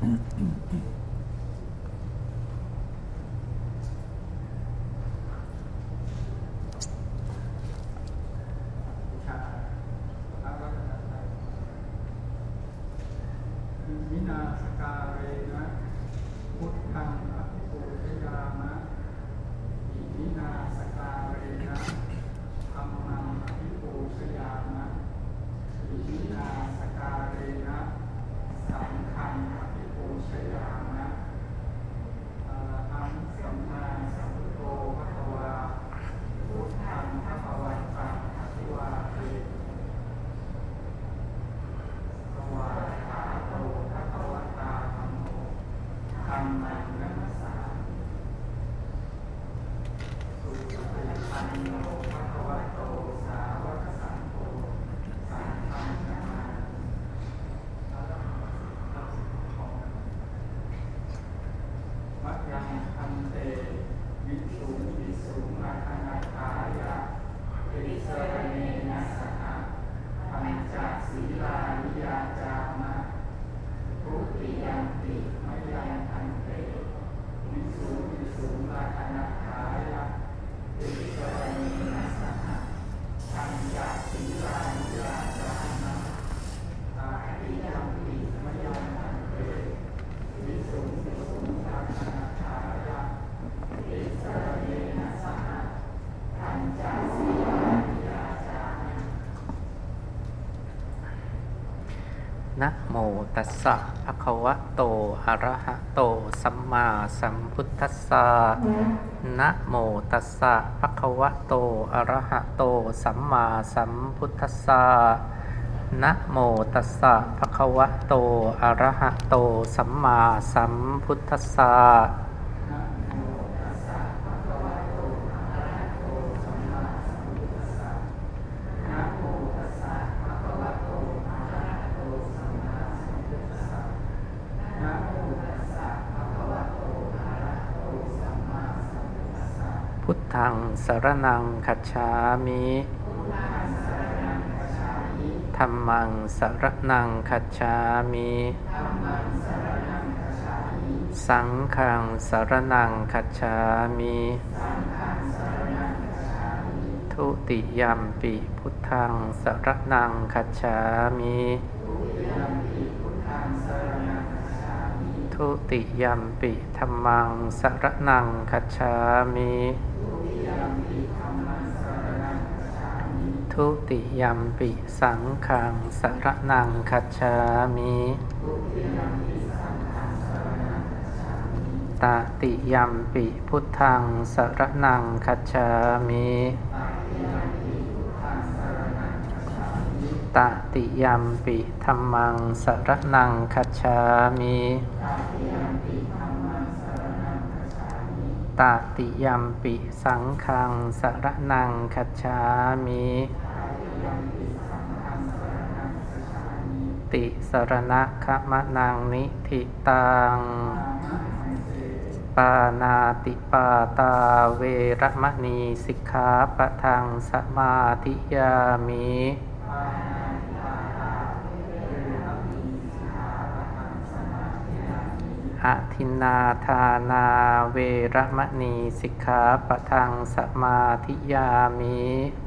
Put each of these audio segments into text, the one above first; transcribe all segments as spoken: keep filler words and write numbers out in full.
วินาสการเรนะพุทธังอภิปูชยามะอิวินาสการเรนะธัมมังอภิปูชยามะอิวินาสการเรนะสังฆังอภิปูชยามะอะระหังสัมมาสัมพุทโธภควาพุทธังภควันตังอภิวาเทสวาคาโตภควตาธัมโมธัมมังนัมสสามิสุปฏิปันโนภควโตสาวกสังโฆสังฆังนามามัจยังพันเตวิสุงวิสุงอาคณาทายะติสรเนนะสหปัญจศีลานิยาจามะทุติยัมปิมยังพันเตวิสุงวิสุงอาคณาทายะติสรเนนะสหปัญจศีลานิยาจามะตาติยัมปิมยังพันเตวิสุงวิสุงอาคณาทายะติสรเนนะสหปัญจศีลานิยาจามะนะโมตัสสะภะคะวะโตอะระหะโตสัมมาสัมพุทธัสสะนะโมตัสสะภะคะวะโตอะระหะโตสัมมาสัมพุทธัสสะนะโมตัสสะภะคะวะโตอะระหะโตสัมมาสัมพุทธัสสะพุทธังสรณังคัจฉามิธัมมังสรณังคัจฉามิสังฆังสรณังคัจฉามิทุติยัมปิพุทธังสรณังคัจฉามิทุติยัมปิธัมมังสรณังคัจฉามิทุติยัมปิสังฆังสรณังคัจฉามิตติยัมปิพุทธังสรณังคัจฉามิตติยัมปิธัมมังสรณังคัจฉามิตติยัมปิสังฆังสรณังคัจฉามิติสรณะขมนังนิธิตังปานาติปาตาเวรมณีสิกขาปะทังสมาธิยามิอะทินนาทานาเวรมณีสิกขาปะทังสมาธิยามิ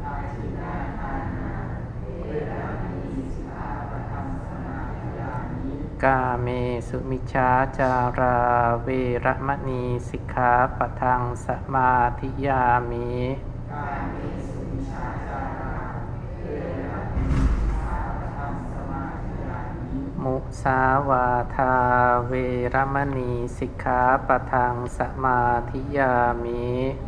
กาเมสุมิจฉาจาราเวรมณีสิกขาปะทังสมาธิยามิมุสาวาทาเวรมณีสิกขาปะทังสมาธิยามิ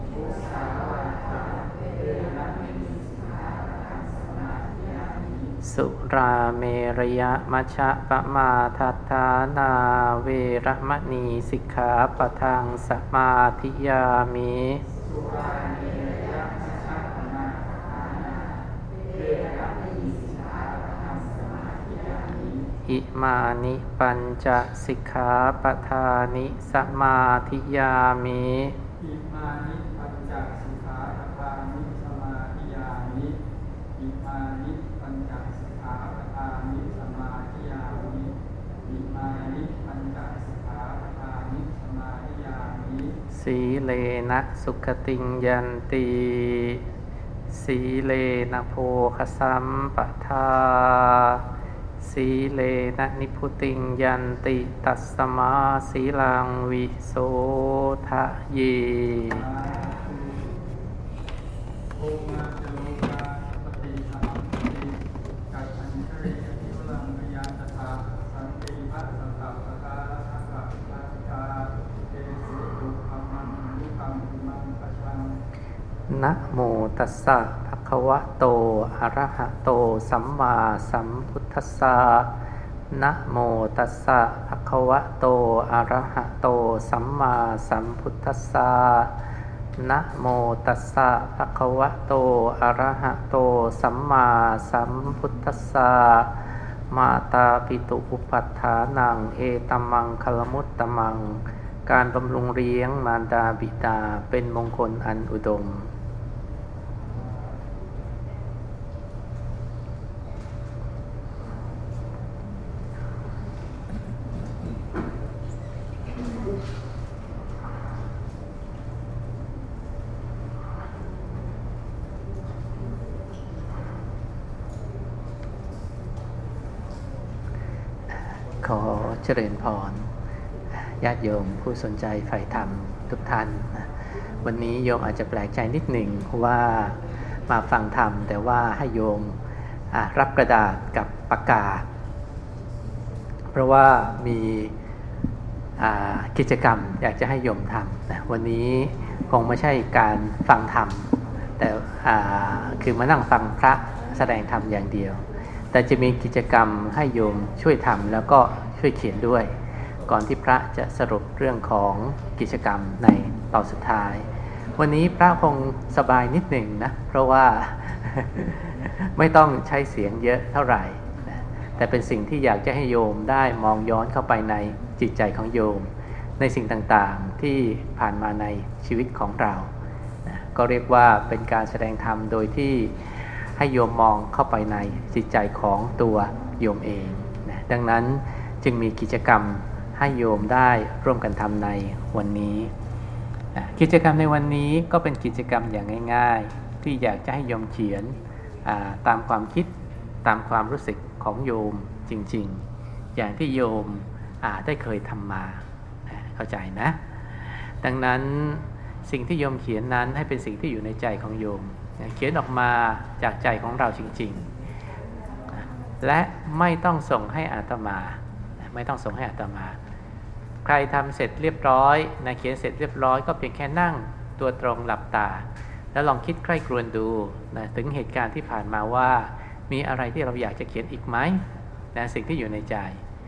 สุราเมรยมัชฌะปมาทัฏฐานาเวรมณีสิกขาปะทังสมาธิยามิอิมานิปัญจสิกขาปทานิสมาธิยามิอิมานิปัญจสิกขาปทานิสมาธิยามิอิมานิปัญจสิกขาปทานิสมาธิยามิอิอิมานิปัญจสิกขาปทานิสมาธิยามิสีเลนะสุขติงยันติสีเลนะโภคสัมปทาสีเลนะนิพุติงยันติตัสมาสีลังวิโสทะเยโอมาจโลกาปฏิสัมปิกัจฉันทริยทิวลังพยาตถาสันติภัสสะสัพพะทาทักขะทักกาเอสิตุธัมมังยุคัมอิมังปัจฉังนะโมตัสสะภะคะวะโตอะระหะโตสัมมาสัมพุทธัสสะนะโมตัสสะภะคะวะโตอะระหะโตสัมมาสัมพุทธัสสะนะโมตัสสะภะคะวะโตอะระหะโตสัมมาสัมพุทธัสสะมาตาปิตุอุปัฏฐานังเอตัมมังคลมุตตมังการบำรุงเลี้ยงมารดาบิดาเป็นมงคลอันอุดมขอเจริญพรญาติโยมผู้สนใจใฝ่ธรรมทุกท่านวันนี้โยมอาจจะแปลกใจนิดหนึ่งว่ามาฟังธรรมแต่ว่าให้โยมรับกระดาษกับปากกาเพราะว่ามีกิจกรรมอยากจะให้โยมทำวันนี้คงไม่ใช่การฟังธรรมแต่คือมานั่งฟังพระแสดงธรรมอย่างเดียวแต่จะมีกิจกรรมให้โยมช่วยทำแล้วก็ช่วยเขียนด้วยก่อนที่พระจะสรุปเรื่องของกิจกรรมในตอนสุดท้ายวันนี้พระคงสบายนิดหนึ่งนะเพราะว่า ไม่ต้องใช้เสียงเยอะเท่าไหร่นะแต่เป็นสิ่งที่อยากจะให้โยมได้มองย้อนเข้าไปในจิตใจของโยมในสิ่งต่างๆที่ผ่านมาในชีวิตของเรานะก็เรียกว่าเป็นการแสดงธรรมโดยที่ให้โยมมองเข้าไปในจิตใจของตัวโยมเองนะดังนั้นจึงมีกิจกรรมให้โยมได้ร่วมกันทำในวันนี้นะกิจกรรมในวันนี้ก็เป็นกิจกรรมอย่างง่ายๆที่อยากจะให้โยมเขียนตามความคิดตามความรู้สึกของโยมจริงๆอย่างที่โยมได้เคยทำมาเข้าใจนะดังนั้นสิ่งที่โยมเขียนนั้นให้เป็นสิ่งที่อยู่ในใจของโยมเขียนออกมาจากใจของเราจริงๆและไม่ต้องส่งให้อาตมาไม่ต้องส่งให้อาตมาใครทำเสร็จเรียบร้อยนะเขียนเสร็จเรียบร้อยก็เพียงแค่นั่งตัวตรงหลับตาแล้วลองคิดใคร่ครวญดูนะถึงเหตุการณ์ที่ผ่านมาว่ามีอะไรที่เราอยากจะเขียนอีกไหมนะสิ่งที่อยู่ในใจ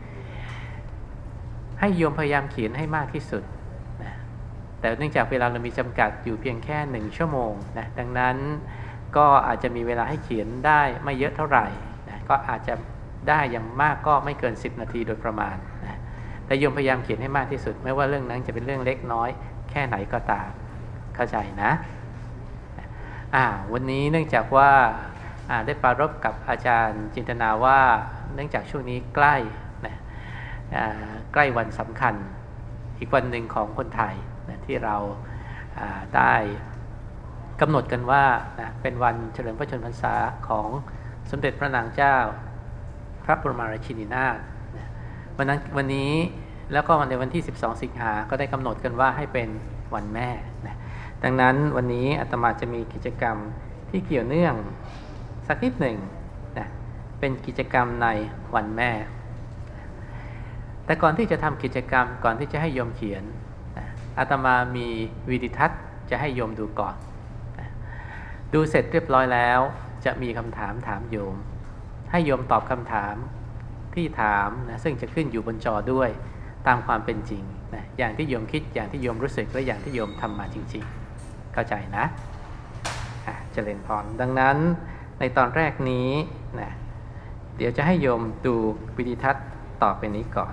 ให้โยมพยายามเขียนให้มากที่สุดนะแต่เนื่องจากเวลาเรามีจำกัดอยู่เพียงแค่หนึ่งชั่วโมงนะดังนั้นก็อาจจะมีเวลาให้เขียนได้ไม่เยอะเท่าไหร่นะก็อาจจะได้อย่างมากก็ไม่เกินสิบนาทีโดยประมาณนะแต่โยมพยายามเขียนให้มากที่สุดไม่ว่าเรื่องนั้นจะเป็นเรื่องเล็กน้อยแค่ไหนก็ตามเข้าใจนะอ่าวันนี้เนื่องจากว่าอ่าได้ปรารภกับอาจารย์จินตนาว่าเนื่องจากช่วงนี้ใกล้นะอ่าใกล้วันสำคัญอีกวันหนึ่งของคนไทยนะที่เราอ่าได้กำหนดกันว่านะเป็นวันเฉลิมพระชนมพรรษาของสมเด็จพระนางเจ้าพระบรมราชินีนาถนะวันนั้นวันนี้แล้วก็วันในวันที่สิบสองสิงหาก็ได้กำหนดกันว่าให้เป็นวันแม่นะดังนั้นวันนี้อาตมาจะมีกิจกรรมที่เกี่ยวเนื่องสักนิดหนึ่งนะเป็นกิจกรรมในวันแม่แต่ก่อนที่จะทำกิจกรรมก่อนที่จะให้โยมเขียนนะอาตมามีวิดีทัศน์จะให้โยมดูก่อนนะดูเสร็จเรียบร้อยแล้วจะมีคำถามถามโยมให้โยมตอบคำถามที่ถามนะซึ่งจะขึ้นอยู่บนจอด้วยตามความเป็นจริงนะอย่างที่โยมคิดอย่างที่โยมรู้สึกและอย่างที่โยมทำมาจริงๆเข้าใจนะอ่ะเจริญพรดังนั้นในตอนแรกนี้นะเดี๋ยวจะให้โยมดูวิดีทัศน์ต่อไปนี้ก่อน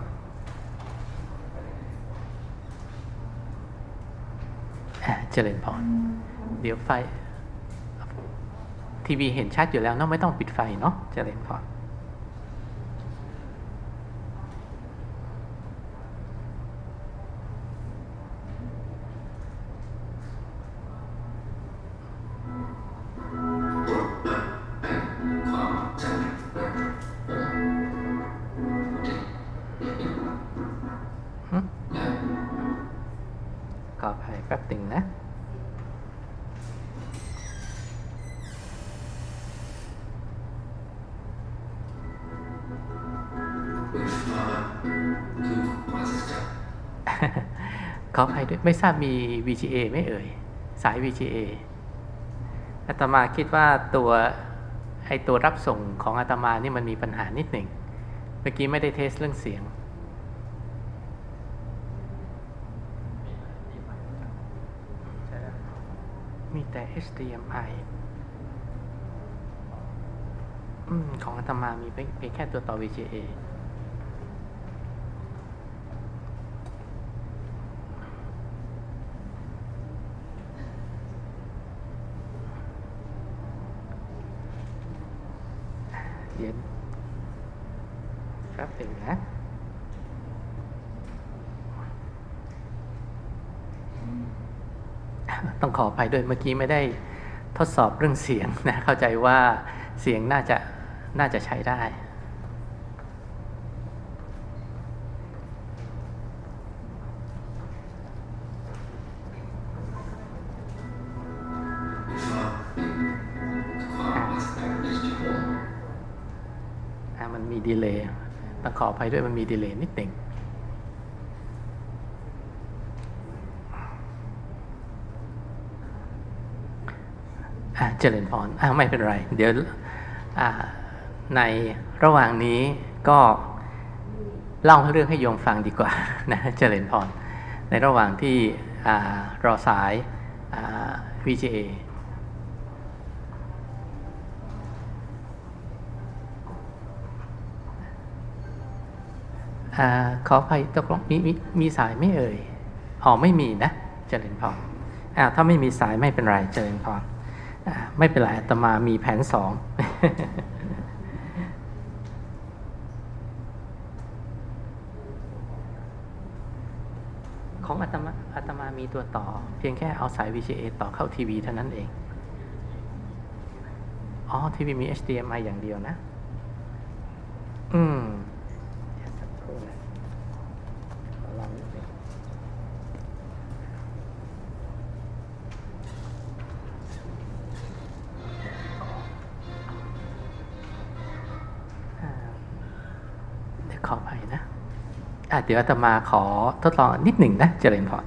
อ่ะเจริญพรเดี๋ยวไฟทีวีเห็นชัดอยู่แล้วเนาะไม่ต้องปิดไฟเนาะเจริญพรขออภัยด้วยไม่ทราบมี วี จี เอ ไหมเอ่ยสาย วี จี เอ อาตมาคิดว่าตัวไอตัวรับส่งของอาตมานี่มันมีปัญหานิดหนึ่งเมื่อกี้ไม่ได้เทสเรื่องเสียงมีแต่ เอช ดี เอ็ม ไอ อืมของอาตมามีเพียงแค่ตัวต่อ วี จี เอ เดี๋ยวแป๊บหนึ่งนะต้องขออภัยด้วยเมื่อกี้ไม่ได้ทดสอบเรื่องเสียงนะเข้าใจว่าเสียงน่าจะน่าจะใช้ได้มันมีดีเลย์ต้องขออภัยด้วยมันมีดีเลย์นิดหนึ่งเจริญพรไม่เป็นไรเดี๋ยวในระหว่างนี้ก็เล่าเรื่องให้โยมฟังดีกว่านะเจริญพรในระหว่างที่รอสาย วี จี เอ อ่าขออภัยตกลงมีมีมีสายไม่เอ่ยอ๋อไม่มีนะเจริญพรอ่าถ้าไม่มีสายไม่เป็นไรเจริญพรอ่าไม่เป็นไรอาตมามีแผนสอง ของอาตมาอาตมามีตัวต่อเพียงแค่เอาสาย วี จี เอ ต่อเข้าทีวีเท่านั้นเองอ๋อทีวีมี เอช ดี เอ็ม ไอ อย่างเดียวนะอืมขออภัยนะอ่ะเดี๋ยวอาตมาขอทดลองนิดหนึ่งนะเจริญพร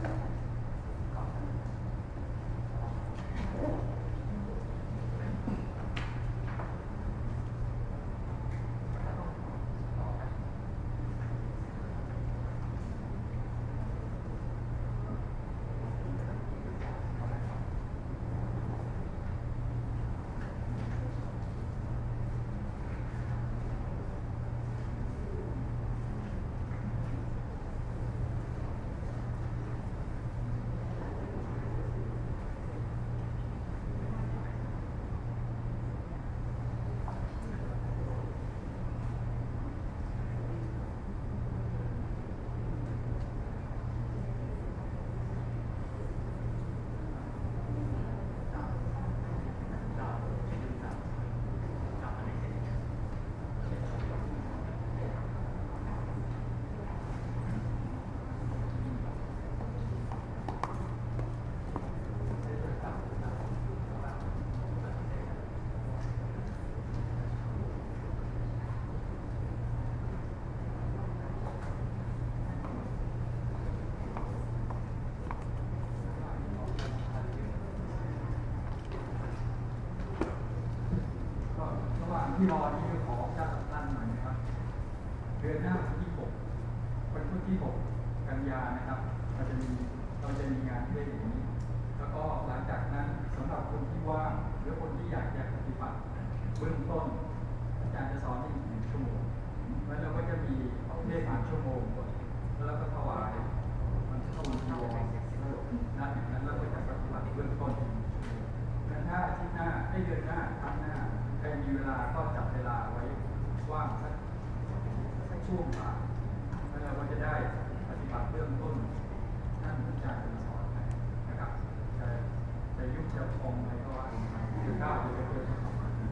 ที่รอนี่ขอเจ้าสัมพันธ์หน่อยนะครับเดือนหน้าวันที่หกวันพุธที่หกกันยานะครับเราจะมีเราจะมีงานเทศอย่างนี้แล้วก็หลังจากนั้นสำหรับคนที่ว่างหรือคนที่อยากจะปฏิบัติเบื้องต้นอาจารย์จะสอนอีกหนึ่งชั่วโมงแล้วเราก็จะมีเทศผ่านชั่วโมงแล้วเราก็ถวายมันชั่วโมงเดียวนะอย่างนั้นเราก็จะปฏิบัติเบื้องต้นแต่ถ้าอาทิตย์หน้าให้เดือนหน้าครั้งหน้าใครมีเวลาก็จับเวลาไว้ว่างสักสักช่วงบ่ายแล้วเราก็จะได้ปฏิบัติเบื้องต้นท่านอาจารย์จะสอนนะครับจะจะยุบจะพองอะไรก็ว่าหรือก้าวหรือไปเดินเข้ามามี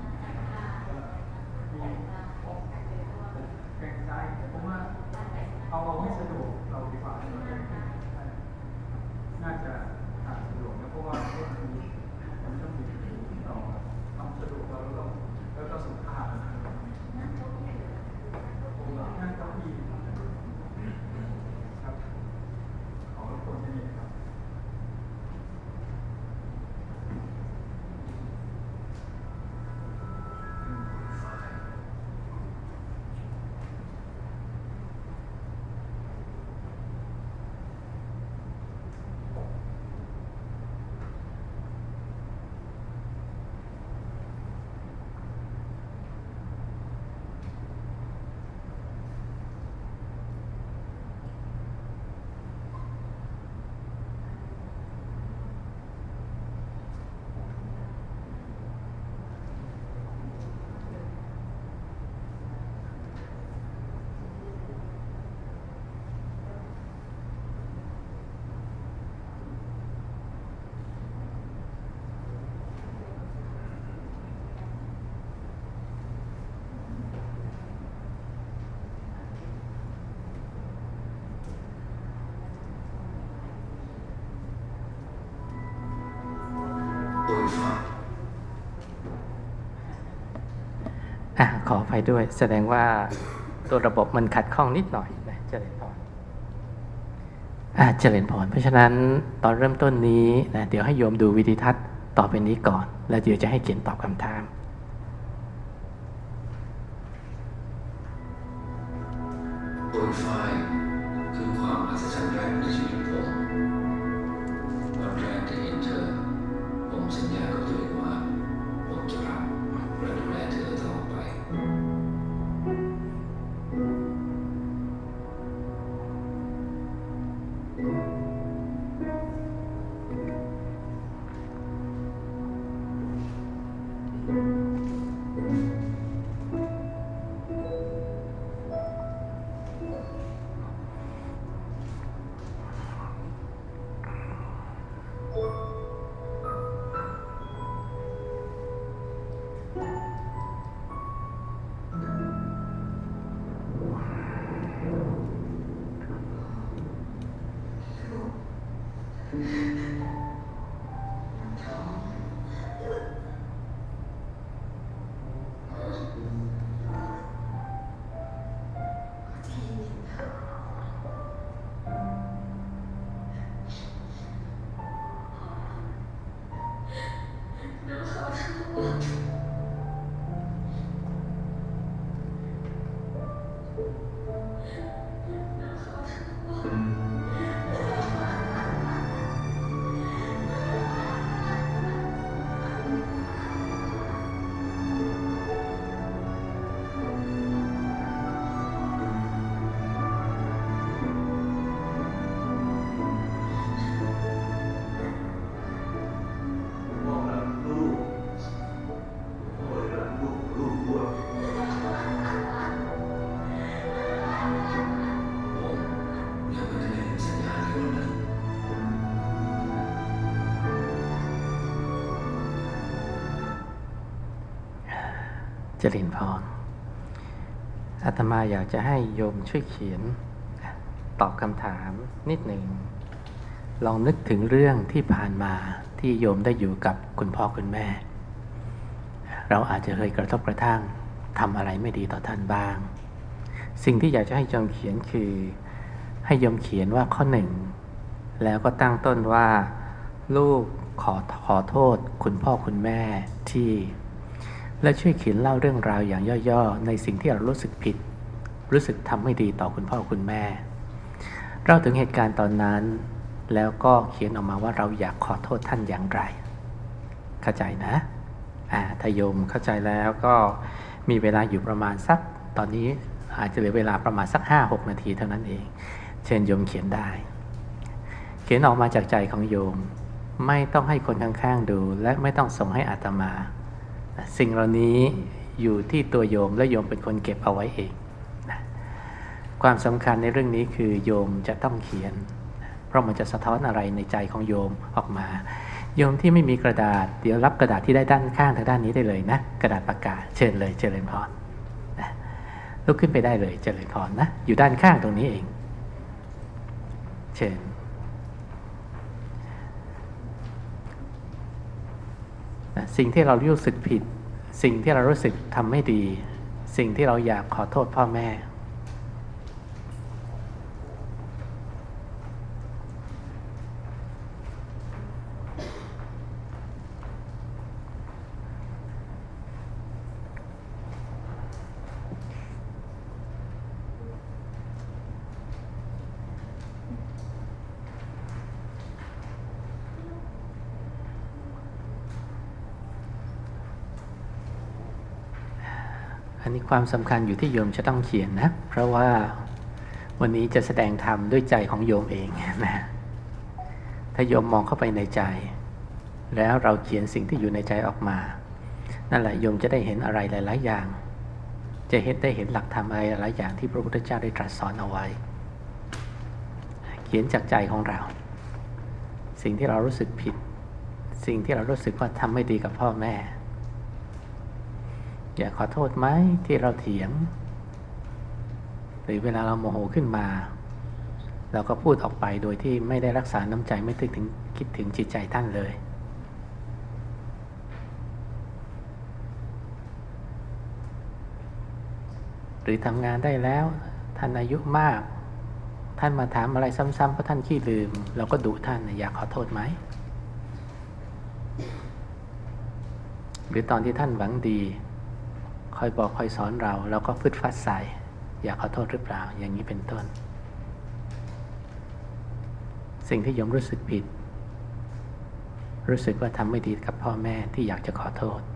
แกงใจเพราะว่าเอาเราไม่สะดวกเราดีกว่าน่าจะสะดวกนะเพราะว่าเรื่องนี้มันต้องมีต่อความสะดวกเราแล้วแล้วก็สุขภาพนั่งเก้าอี้อ่ะขออภัยด้วยแสดงว่าตัวระบบมันขัดข้องนิดหน่อยนะเจริญพรอ่ะเจริญพรเพราะฉะนั้นตอนเริ่มต้นนี้นะเดี๋ยวให้โยมดูวิดีทัศน์ต่อไปนี้ก่อนแล้วเดี๋ยวจะให้เขียนตอบคำถามโปรไฟล์คือความอัศจรรย์แรกในชีวิตผมวันแรกที่เห็นเธอผมสัญญากับตัวเองว่าผมจะรักและดูแลเธอตลอดไปเจริญพรอาตมาอยากจะให้โยมช่วยเขียนตอบคำถามนิดหนึ่งลองนึกถึงเรื่องที่ผ่านมาที่โยมได้อยู่กับคุณพ่อคุณแม่เราอาจจะเคยกระทบกระทั่งทำอะไรไม่ดีต่อท่านบ้างสิ่งที่อยากจะให้โยมเขียนคือให้โยมเขียนว่าข้อหนึ่งแล้วก็ตั้งต้นว่าลูกขอขอโทษคุณพ่อคุณแม่ที่และช่วยเขียนเล่าเรื่องราวอย่างย่อๆในสิ่งที่เรารู้สึกผิดรู้สึกทำไม่ดีต่อคุณพ่อคุณแม่เล่าถึงเหตุการณ์ตอนนั้นแล้วก็เขียนออกมาว่าเราอยากขอโทษท่านอย่างไรเข้าใจนะอ่าถ้าโยมเข้าใจแล้วก็มีเวลาอยู่ประมาณสักตอนนี้อาจจะเหลือเวลาประมาณสัก ห้าหก นาทีเท่านั้นเองเชิญโยมเขียนได้เขียนออกมาจากใจของโยมไม่ต้องให้คนข้างๆดูและไม่ต้องส่งให้อาตมาสิ่งเหล่านี้อยู่ที่ตัวโยมและโยมเป็นคนเก็บเอาไว้เองนะความสำคัญในเรื่องนี้คือโยมจะต้องเขียนเพราะมันจะสะท้อนอะไรในใจของโยมออกมาโยมที่ไม่มีกระดาษเดี๋ยวรับกระดาษที่ได้ด้านข้างทางด้านนี้ได้เลยนะกระดาษปากกาเชิญเลยเจริญพรนะลุกขึ้นไปได้เลยเจริญพรนะอยู่ด้านข้างตรงนี้เองเชิญสิ่งที่เรารู้สึกผิดสิ่งที่เรารู้สึกทำไม่ดีสิ่งที่เราอยากขอโทษพ่อแม่อันนี้ความสำคัญอยู่ที่โยมจะต้องเขียนนะเพราะว่าวันนี้จะแสดงธรรมด้วยใจของโยมเองนะถ้าโยมมองเข้าไปในใจแล้วเราเขียนสิ่งที่อยู่ในใจออกมานั่นแหละโยมจะได้เห็นอะไรหลายๆอย่างจะเห็นได้เห็นหลักธรรมอะไรหลายอย่างที่พระพุทธเจ้าได้ตรัสสอนเอาไว้เขียนจากใจของเราสิ่งที่เรารู้สึกผิดสิ่งที่เรารู้สึกว่าทำไม่ดีกับพ่อแม่อยากขอโทษไหมที่เราเถียงหรือเวลาเราโมโหขึ้นมาเราก็พูดออกไปโดยที่ไม่ได้รักษาน้ำใจไม่ถึงคิดถึงจิตใจท่านเลยหรือทำงานได้แล้วท่านอายุมากท่านมาถามอะไรซ้ำๆเพราะท่านขี้ลืมเราก็ดุท่านอยากขอโทษไหมหรือตอนที่ท่านหวังดีคอยบอกคอยสอนเราเราก็ฟึดฟัดใส่อยากขอโทษหรือเปล่าอย่างนี้เป็นต้นสิ่งที่โยมรู้สึกผิดรู้สึกว่าทำไม่ดีกับพ่อแม่ที่อยากจะขอโทษ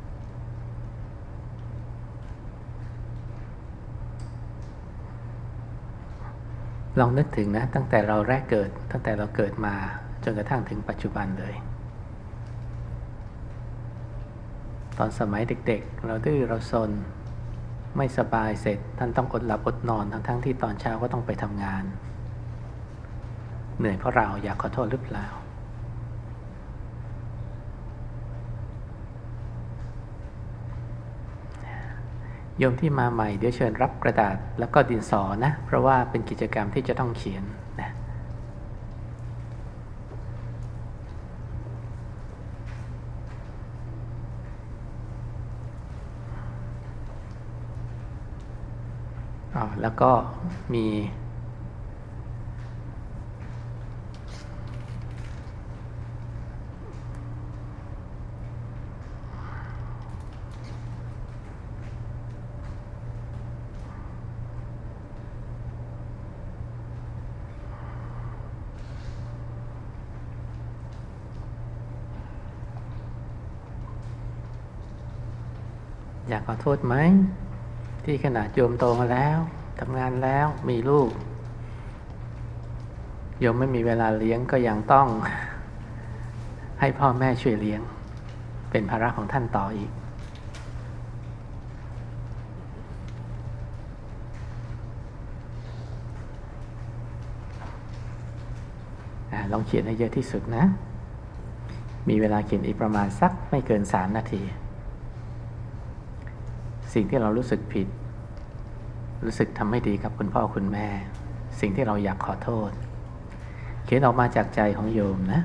ลองนึกถึงนะตั้งแต่เราแรกเกิดตั้งแต่เราเกิดมาจนกระทั่งถึงปัจจุบันเลยตอนสมัยเด็กๆเราดื้อเราซนไม่สบายเสร็จท่านต้องอดหลับอดนอนทั้งๆที่ตอนเช้าก็ต้องไปทำงานเหนื่อยเพราะเราอยากขอโทษหรือเปล่าโยมที่มาใหม่เดี๋ยวเชิญรับกระดาษแล้วก็ดินสอนะเพราะว่าเป็นกิจกรรมที่จะต้องเขียนนะอ๋อแล้วก็มีอยากขอโทษไหมที่ขนาดโยมโตมาแล้วทำงานแล้วมีลูกโยมไม่มีเวลาเลี้ยงก็ยังต้องให้พ่อแม่ช่วยเลี้ยงเป็นภาระของท่านต่ออีกลองเขียนให้เยอะที่สุดนะมีเวลาเขียนอีกประมาณสักไม่เกินสามนาทีสิ่งที่เรารู้สึกผิดรู้สึกทำไม่ดีกับคุณพ่อคุณแม่สิ่งที่เราอยากขอโทษเขียนออกมาจากใจของโยมนะ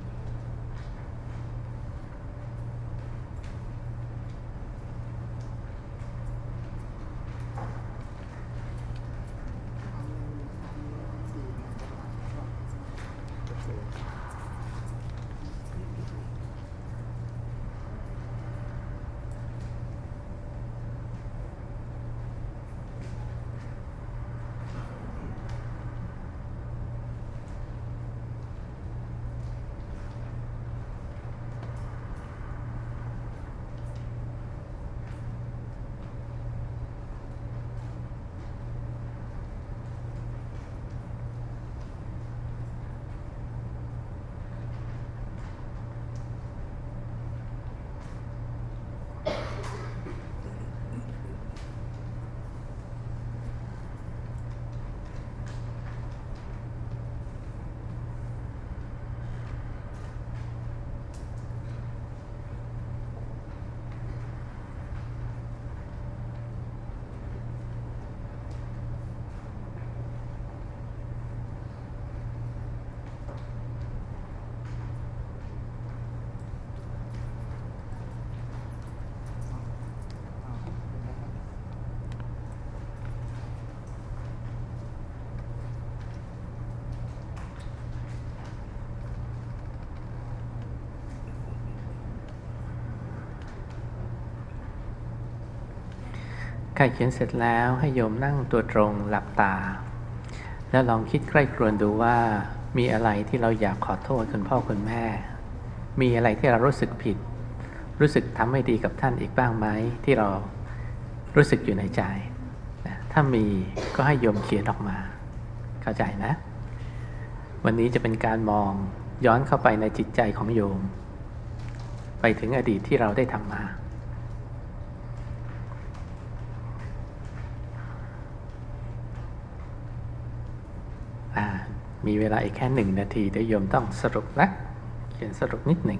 ใครเขียนเสร็จแล้วให้โยมนั่งตัวตรงหลับตาแล้วลองคิดใกล้ครวญดูว่ามีอะไรที่เราอยากขอโทษคุณพ่อคุณแม่มีอะไรที่เรารู้สึกผิดรู้สึกทำไม่ดีกับท่านอีกบ้างไหมที่เรารู้สึกอยู่ในใจนะถ้ามีก็ให้โยมเขียนออกมาเข้าใจนะวันนี้จะเป็นการมองย้อนเข้าไปในจิตใจของโยมไปถึงอดีตที่เราได้ทำมามีเวลาอีกแค่หนึ่งนาทีเดี๋ยวโยมต้องสรุปนะเขียนสรุปนิดหนึ่ง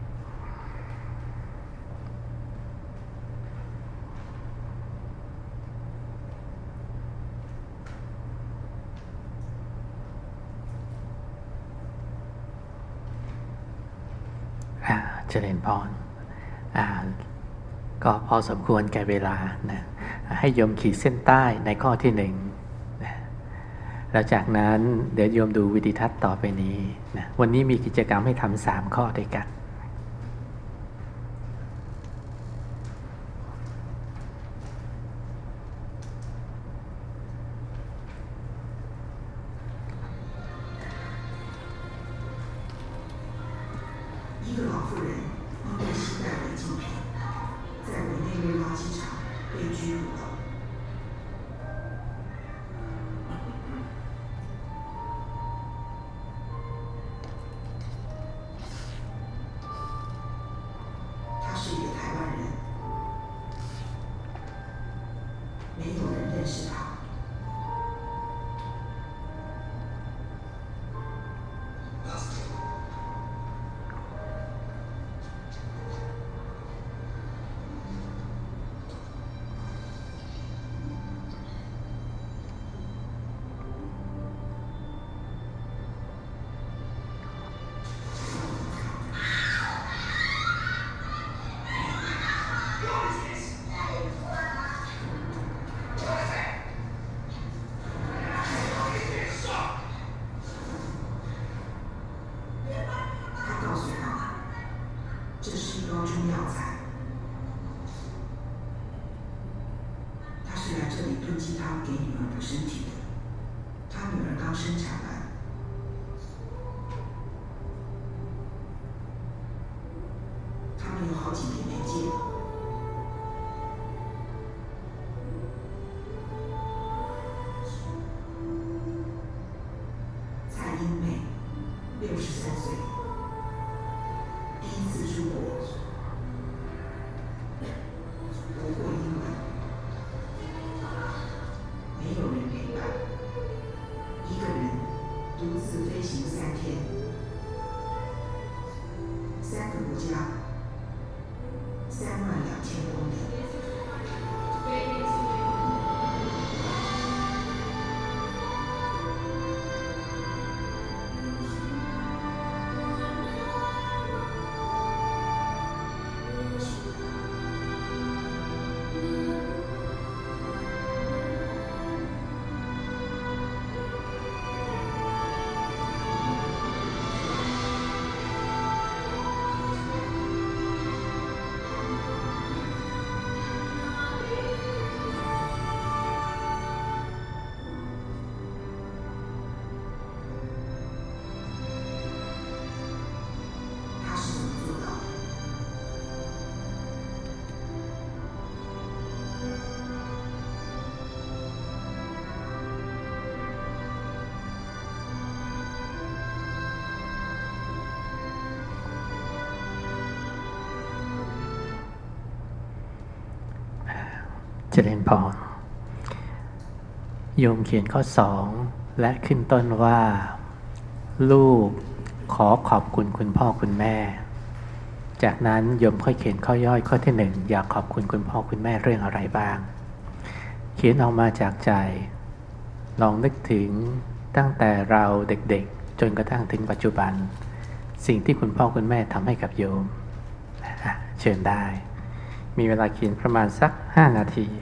ขเจริญพรก็พอสมควรแก่เวลานะให้โยมขีดเส้นใต้ในข้อที่หนึ่งนะแล้วจากนั้นเดี๋ยวโยมดูวิดีทัศน์ต่อไปนี้นะวันนี้มีกิจกรรมให้ทำสามข้อด้วยกัน一个老妇人因为携带违禁品，在委内瑞拉机场被拘捕了。他是一个台湾人，没有人认识他。这是一包中药材，他是来这里炖鸡汤给女儿补身体的。他女儿刚生产完，他们有好几年没见了。蔡英妹，六十三岁。第一次出国，不会英文，没有人陪伴，一个人独自飞行三天，三个国家，三万两千公里。 เจริญพรโยมเขียนข้อสองและขึ้นต้นว่าลูกขอขอบคุณคุณพ่อคุณแม่จากนั้นโยมค่อยเขียนข้อย่อยข้อที่หนึ่งอยากขอบคุณคุณพ่อคุณแม่เรื่องอะไรบ้างเขียนออกมาจากใจลองนึกถึงตั้งแต่เราเด็กๆจนกระทั่งถึงปัจจุบันสิ่งที่คุณพ่อคุณแม่ทำให้กับโยมเชิญได้มีเวลาเขียนประมาณสักห้านาที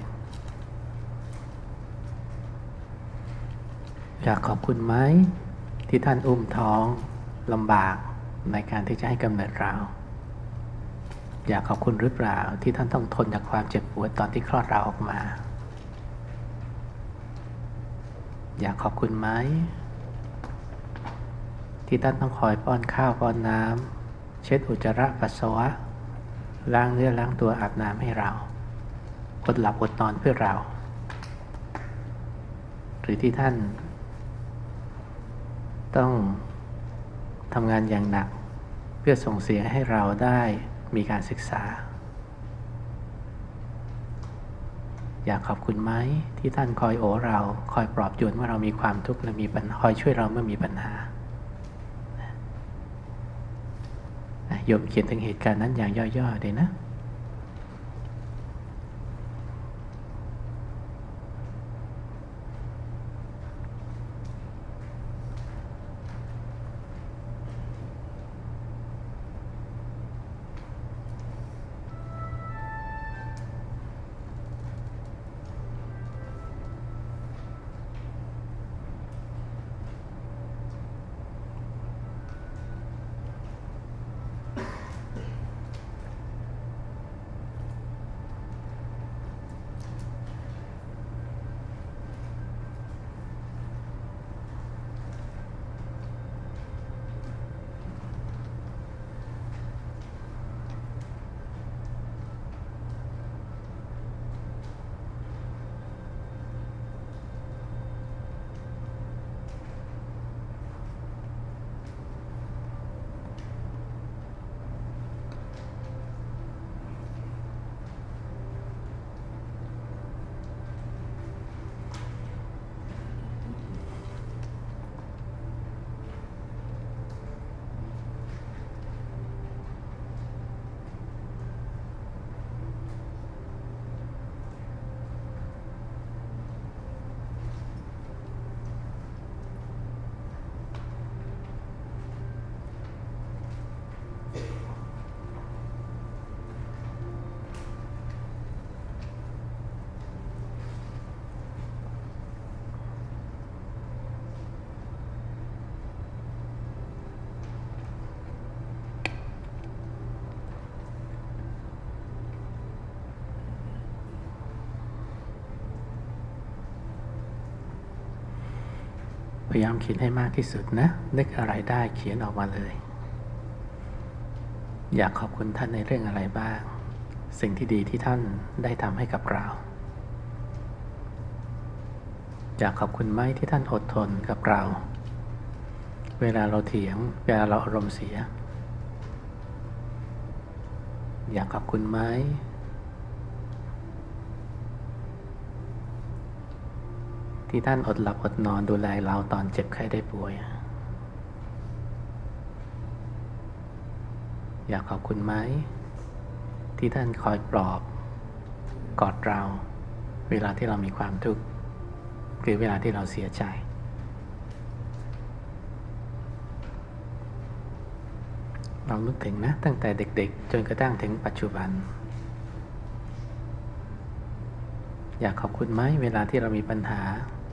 อยากขอบคุณไหมที่ท่านอุ้มท้องลำบากในการที่จะให้กำเนิดเราอยากขอบคุณหรือเปล่าที่ท่านต้องทนกับความเจ็บปวดตอนที่คลอดเราออกมาอยากขอบคุณไหมที่ท่านต้องคอยป้อนข้าวป้อนน้ำเช็ดอุจจาระปัสสาวะล้างเนื้อล้างตัวอาบน้ำให้เราอดหลับอดนอนเพื่อเราหรือที่ท่านต้องทำงานอย่างหนักเพื่อส่งเสียให้เราได้มีการศึกษาอยากขอบคุณไหมที่ท่านคอยโอ้เราคอยปลอบโยนเมื่อเรามีความทุกข์และมีปัญหาคอยช่วยเราเมื่อมีปัญหาโยมเขียนถึงเหตุการณ์นั้นอย่างย่อๆเลยนะ我พยายามเขียนให้มากที่สุดนะนึกอะไรได้เขียนออกมาเลยอยากขอบคุณท่านในเรื่องอะไรบ้างสิ่งที่ดีที่ท่านได้ทำให้กับเราอยากขอบคุณไหมที่ท่านอดทนกับเราเวลาเราเถียงเวลาเราอารมณ์เสียอยากขอบคุณไหมที่ท่านอดหลับอดนอนดูแลเราตอนเจ็บไข้ได้ป่วยอยากขอบคุณไหมที่ท่านคอยปลอบกอดเราเวลาที่เรามีความทุกข์หรือเวลาที่เราเสียใจเรานึกถึงนะตั้งแต่เด็กๆจนกระทั่งถึงปัจจุบันอยากขอบคุณไหมเวลาที่เรามีปัญหา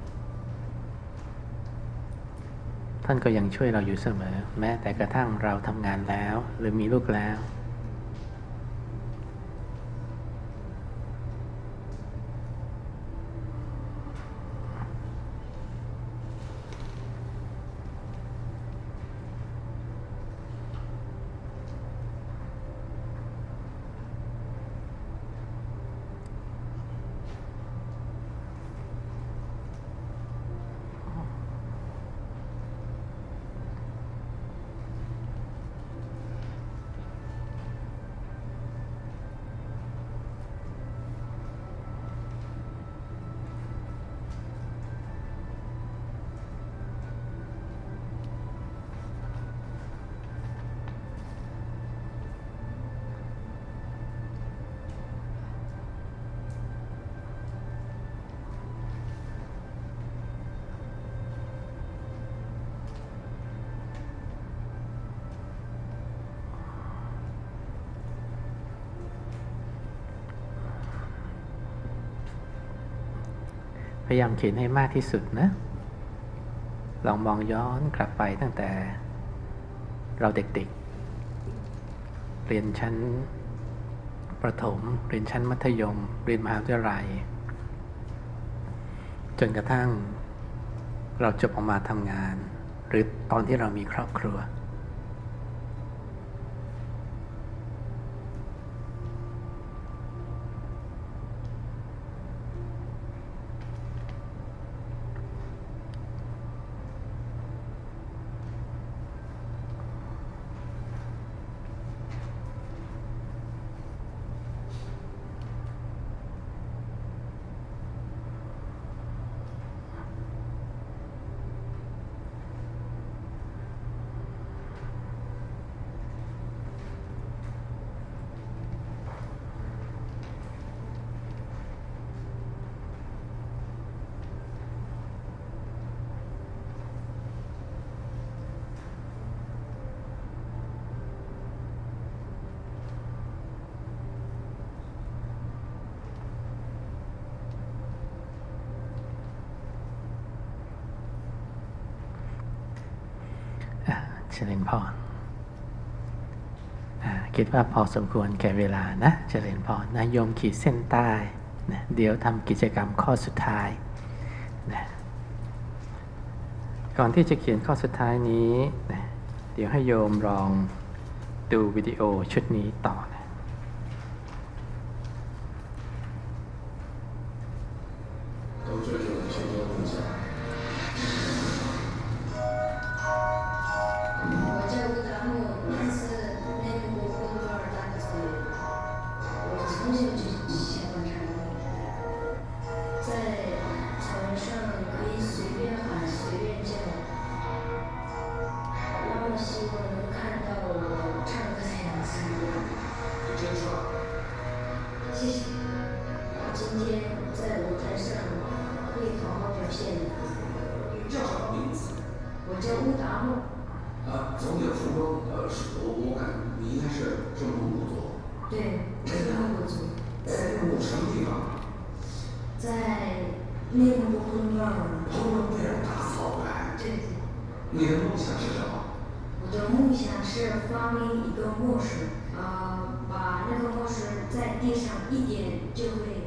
ท่านก็ยังช่วยเราอยู่เสมอแม้แต่กระทั่งเราทำงานแล้วหรือมีลูกแล้วพยายามเขียนให้มากที่สุดนะลองมองย้อนกลับไปตั้งแต่เราเด็กๆเรียนชั้นประถมเรียนชั้นมัธยมเรียนมหาวิทยาลัยจนกระทั่งเราจบออกมาทำงานหรือตอนที่เรามีครอบครัวเจริญพรคิดว่าพอสมควรแก่เวลานะเจริญพรนะโยมขีดเส้นใต้นะเดี๋ยวทำกิจกรรมข้อสุดท้ายนะก่อนที่จะเขียนข้อสุดท้ายนี้นะเดี๋ยวให้โยมลองดูวิดีโอชุดนี้ต่อนะ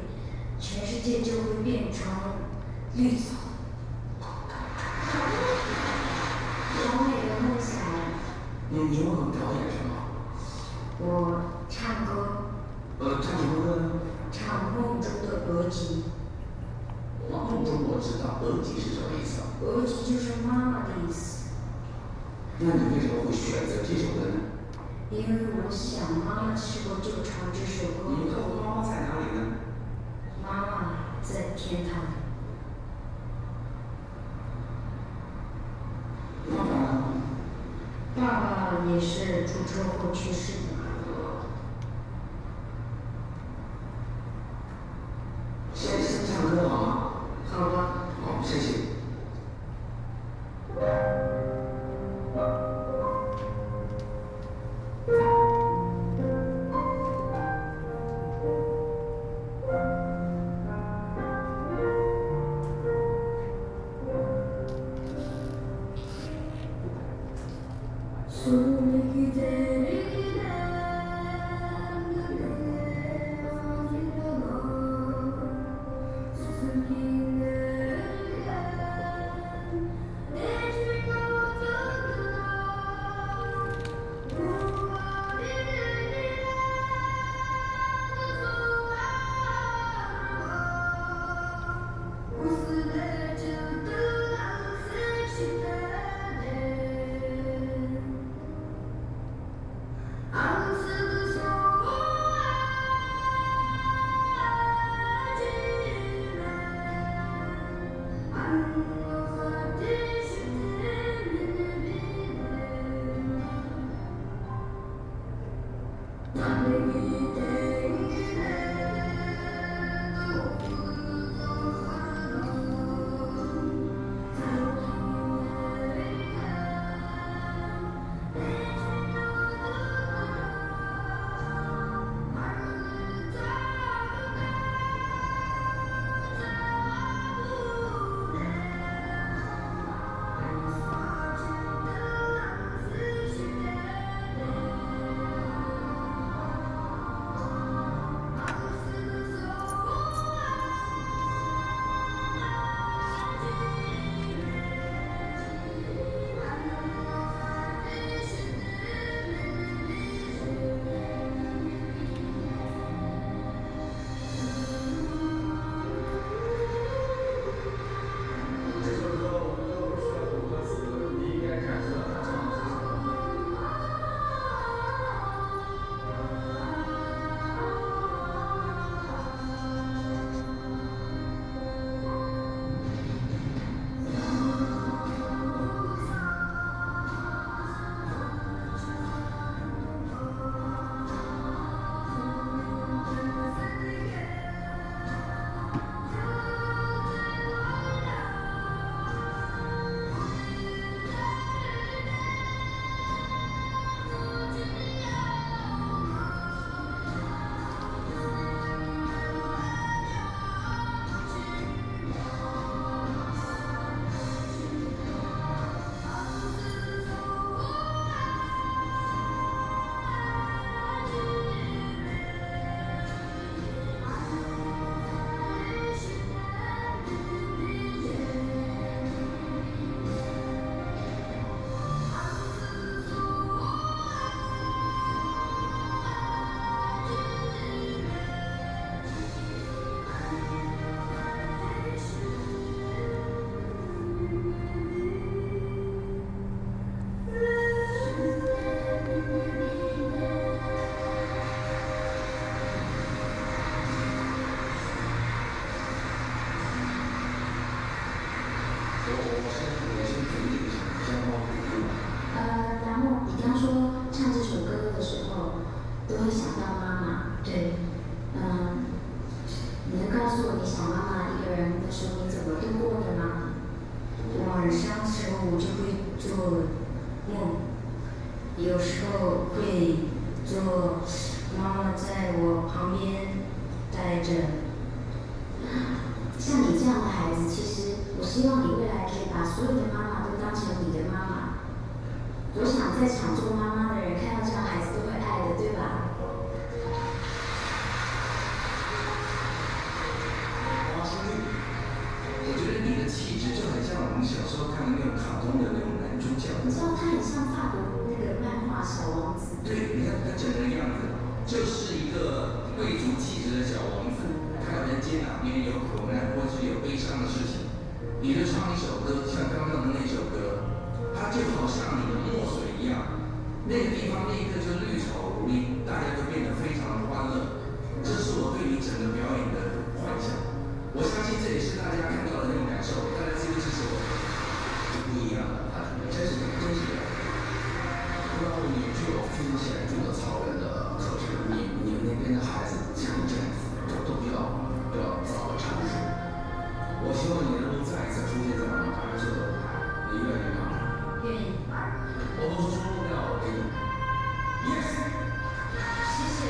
全世界就会变成绿草。 额吉。 黄种中国知道额吉是什么意思啊？ 额吉就是妈妈的意思。 那你为什么会选择这首歌呢？ 因为我想妈妈，其实我就唱这首歌。 你和妈妈在哪里呢？ 妈妈在天堂。 爸爸呢？ 爸爸也是出车祸去世的。 先先唱歌好吗？ 好吧。 好，谢谢。 呃，然后你刚说唱这首歌的时候，都会想到妈妈，对，嗯，你能告诉我你想妈妈一个人的时候你怎么度过的吗？晚上时候我就会做梦，有时候会做妈妈在我旁边待着。像你这样的孩子，其实我希望你未来可以把所有的妈妈都当成你的妈妈。我想在场做妈妈的人看到这样孩子都会爱的，对吧？ 王心律，我觉得你的气质就很像我们小时候看的那种卡通的那种男主角。 你知道他很像法国那个漫画《小王子》。 对，你看他整个样子，就是一个贵族气质的小王子。看到人间哪边有苦难或是有悲伤的事情，你就唱一首歌，像刚刚的那首歌，它就好像你的墨水一样，那个地方立刻就绿草如茵，大家都变得非常的欢乐。这是我对你整个表演的幻想，我相信这也是大家看到的那种感受。大家支不支持我？不一样的，它真是真是的。然后你具有非常显著的操人的特质，你你们那边的孩子像你这样子，都都比较比较早的成熟。我希望你能够再一次出现在我们台湾这个舞台，你愿意吗？ 愿意。 我都说出要给你 ，yes， 谢谢。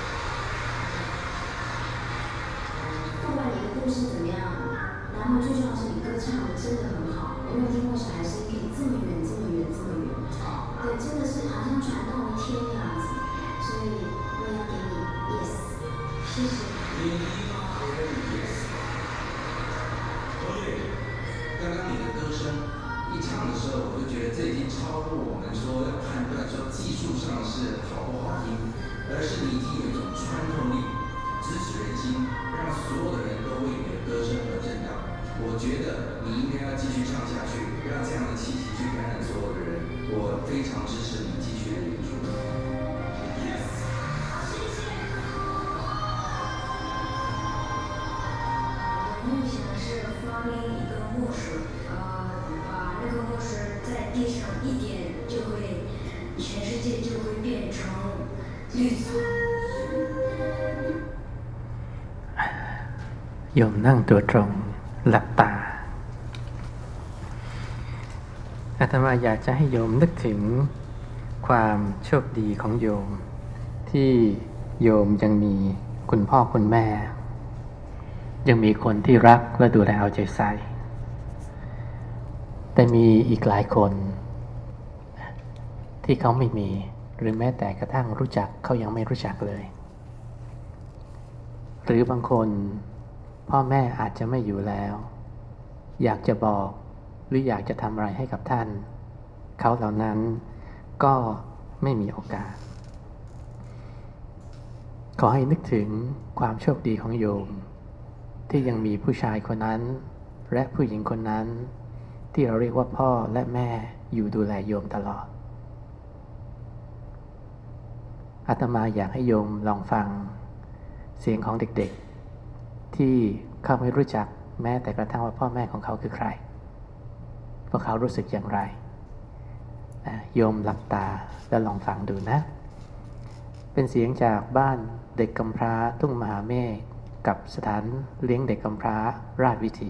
不管你的故事怎么样，然后最重要是你歌唱真的很好，我没有听过小孩声音可以这么远、这么远、这么远。对，真的是好像传到了天那样子，所以我要给你 yes， 谢谢。 你吗？我给你 yes。所以，刚刚你的歌声一唱的时候，我就觉得这已经超过我们说要判断说技术上是好不好听，而是你已经有一种穿透力，直指人心，让所有的人都为你的歌声而震荡。我觉得你应该要继续唱下去，让这样的气息去感染所有的人。我非常支持你继续的演出。Yes， 谢谢。我的梦想是发明一个墨水，呃，把那个墨水在地上一点，就会全世界就会变成绿草。 โยมนั่งตัวตรงหลับตาอาตมาอยากจะให้โยมนึกถึงความโชคดีของโยมที่โยมยังมีคุณพ่อคุณแม่ยังมีคนที่รักและดูแลเอาใจใส่แต่มีอีกหลายคนที่เขาไม่มีหรือแม้แต่กระทั่งรู้จักเขายังไม่รู้จักเลยหรือบางคนพ่อแม่อาจจะไม่อยู่แล้วอยากจะบอกหรืออยากจะทำอะไรให้กับท่านเขาเหล่านั้นก็ไม่มีโอกาสขอให้นึกถึงความโชคดีของโยมที่ยังมีผู้ชายคนนั้นและผู้หญิงคนนั้นที่เราเรียกว่าพ่อและแม่อยู่ดูแลโยมตลอดอาตมาอยากให้โยมลองฟังเสียงของเด็กๆที่เขาไม่รู้จักแม้แต่กระทั่งว่าพ่อแม่ของเขาคือใครพวกเขารู้สึกอย่างไรโยมหลับตาแล้วลองฟังดูนะเป็นเสียงจากบ้านเด็กกำพร้าทุ่งมหาเมฆกับสถานเลี้ยงเด็กกำพร้าราชวิถี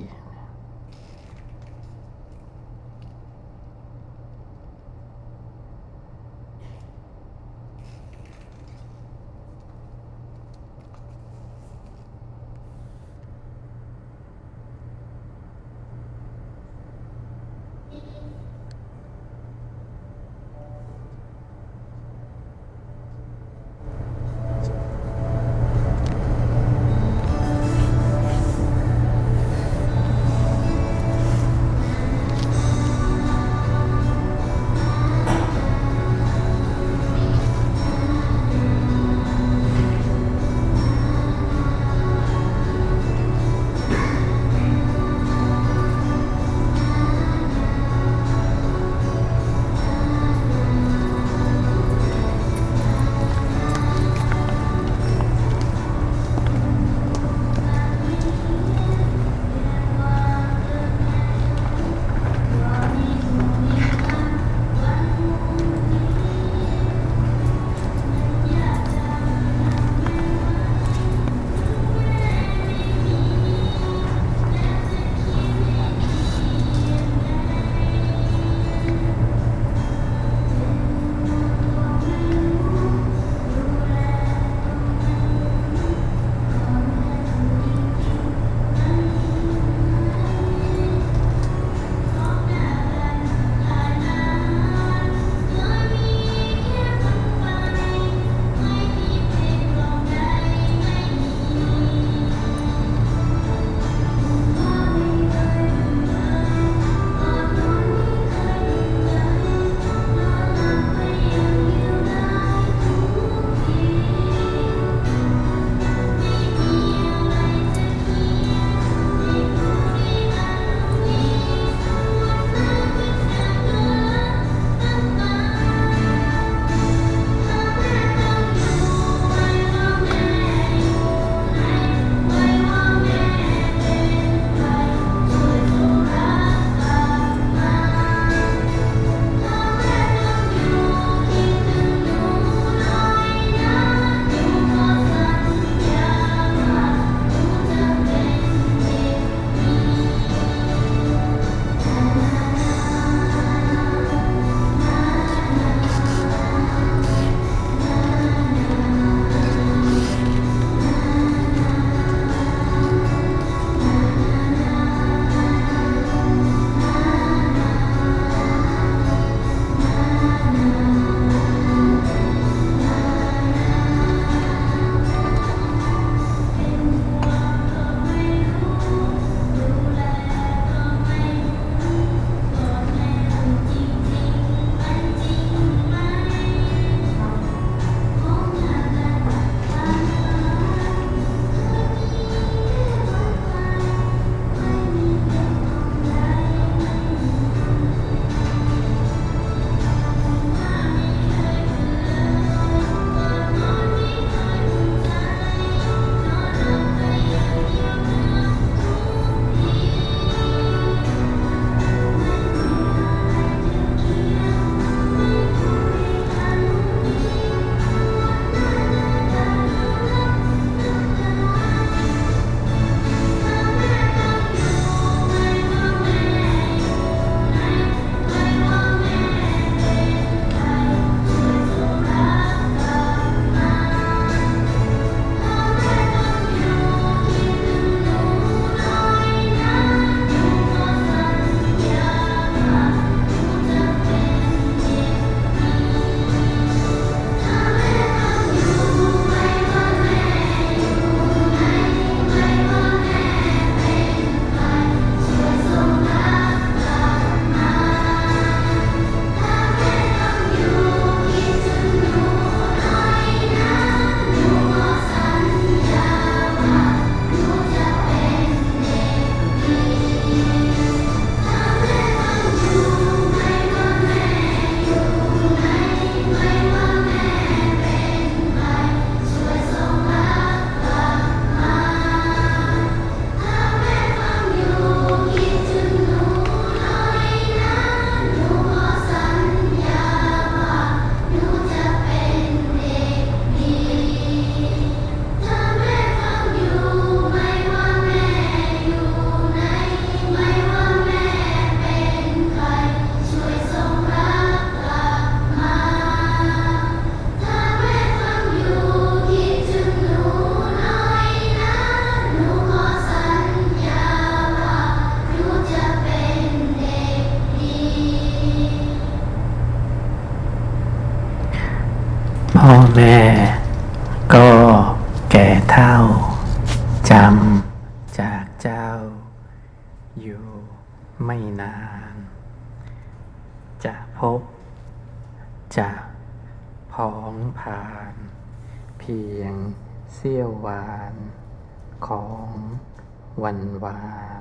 แม่ก็แก่เฒ่าจำจากเจ้าอยู่ไม่นานจะพบจะพ้องผ่านเพียงเสี้ยววานของวันวาน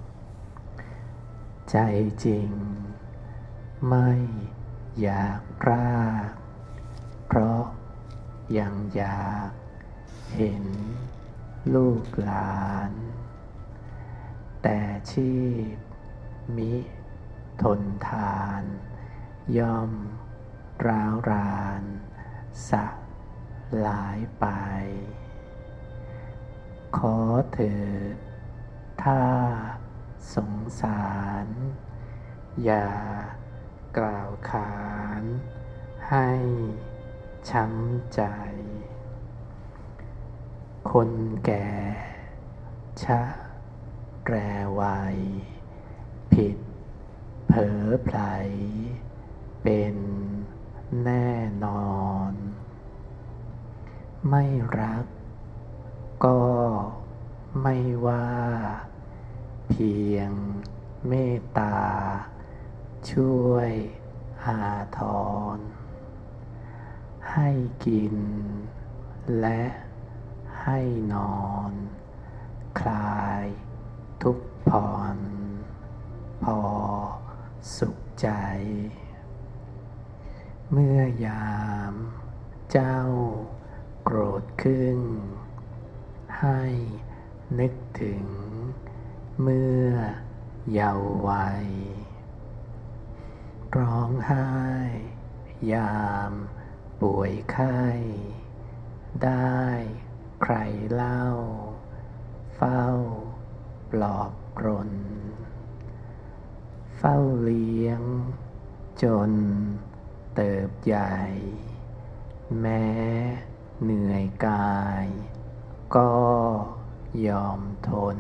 ใจจริงไม่อยากรากเพราะยังอยากเห็นลูกหลานแต่ชีพมิทนทานย่อมร้าวรานสลายไปขอเถิดถ้าสงสารอย่ากล่าวขานให้ช้ำใจคนแก่ชะแรวัยผิดเผลอไผลเป็นแน่นอนไม่รักก็ไม่ว่าเพียงเมตตาช่วยอาทรให้กินและให้นอนคลายทุกข์ผ่อนพอสุขใจเมื่อยามเจ้าโกรธขึ้นให้นึกถึงเมื่อเยาว์วัยร้องไห้ยามป่วยไข้ได้ใครเล่าเฝ้าปลอบกรนเฝ้าเลี้ยงจนเติบใหญ่แม้เหนื่อยกายก็ยอมทน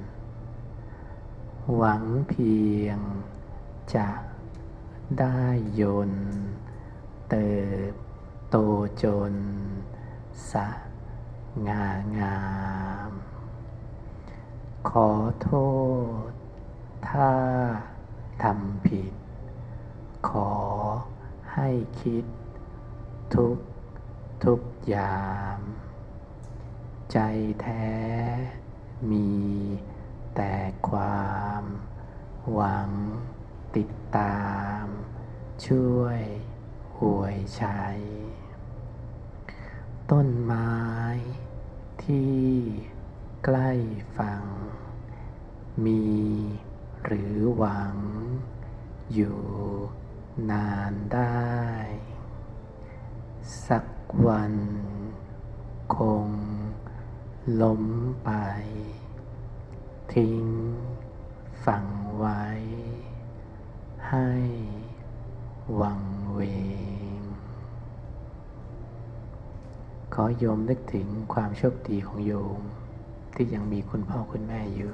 หวังเพียงจะได้ยนต์เติบโตจนสง่างามขอโทษถ้าทำผิดขอให้คิดทุกทุกยามใจแท้มีแต่ความหวังติดตามช่วยอวยชัยต้นไม้ที่ใกล้ฝั่งมีหรือหวังอยู่นานได้สักวันคงล้มไปทิ้งฝังไว้ให้วังเวงขอโยมนึกถึงความโชคดีของโยมที่ยังมีคุณพ่อคุณแม่อยู่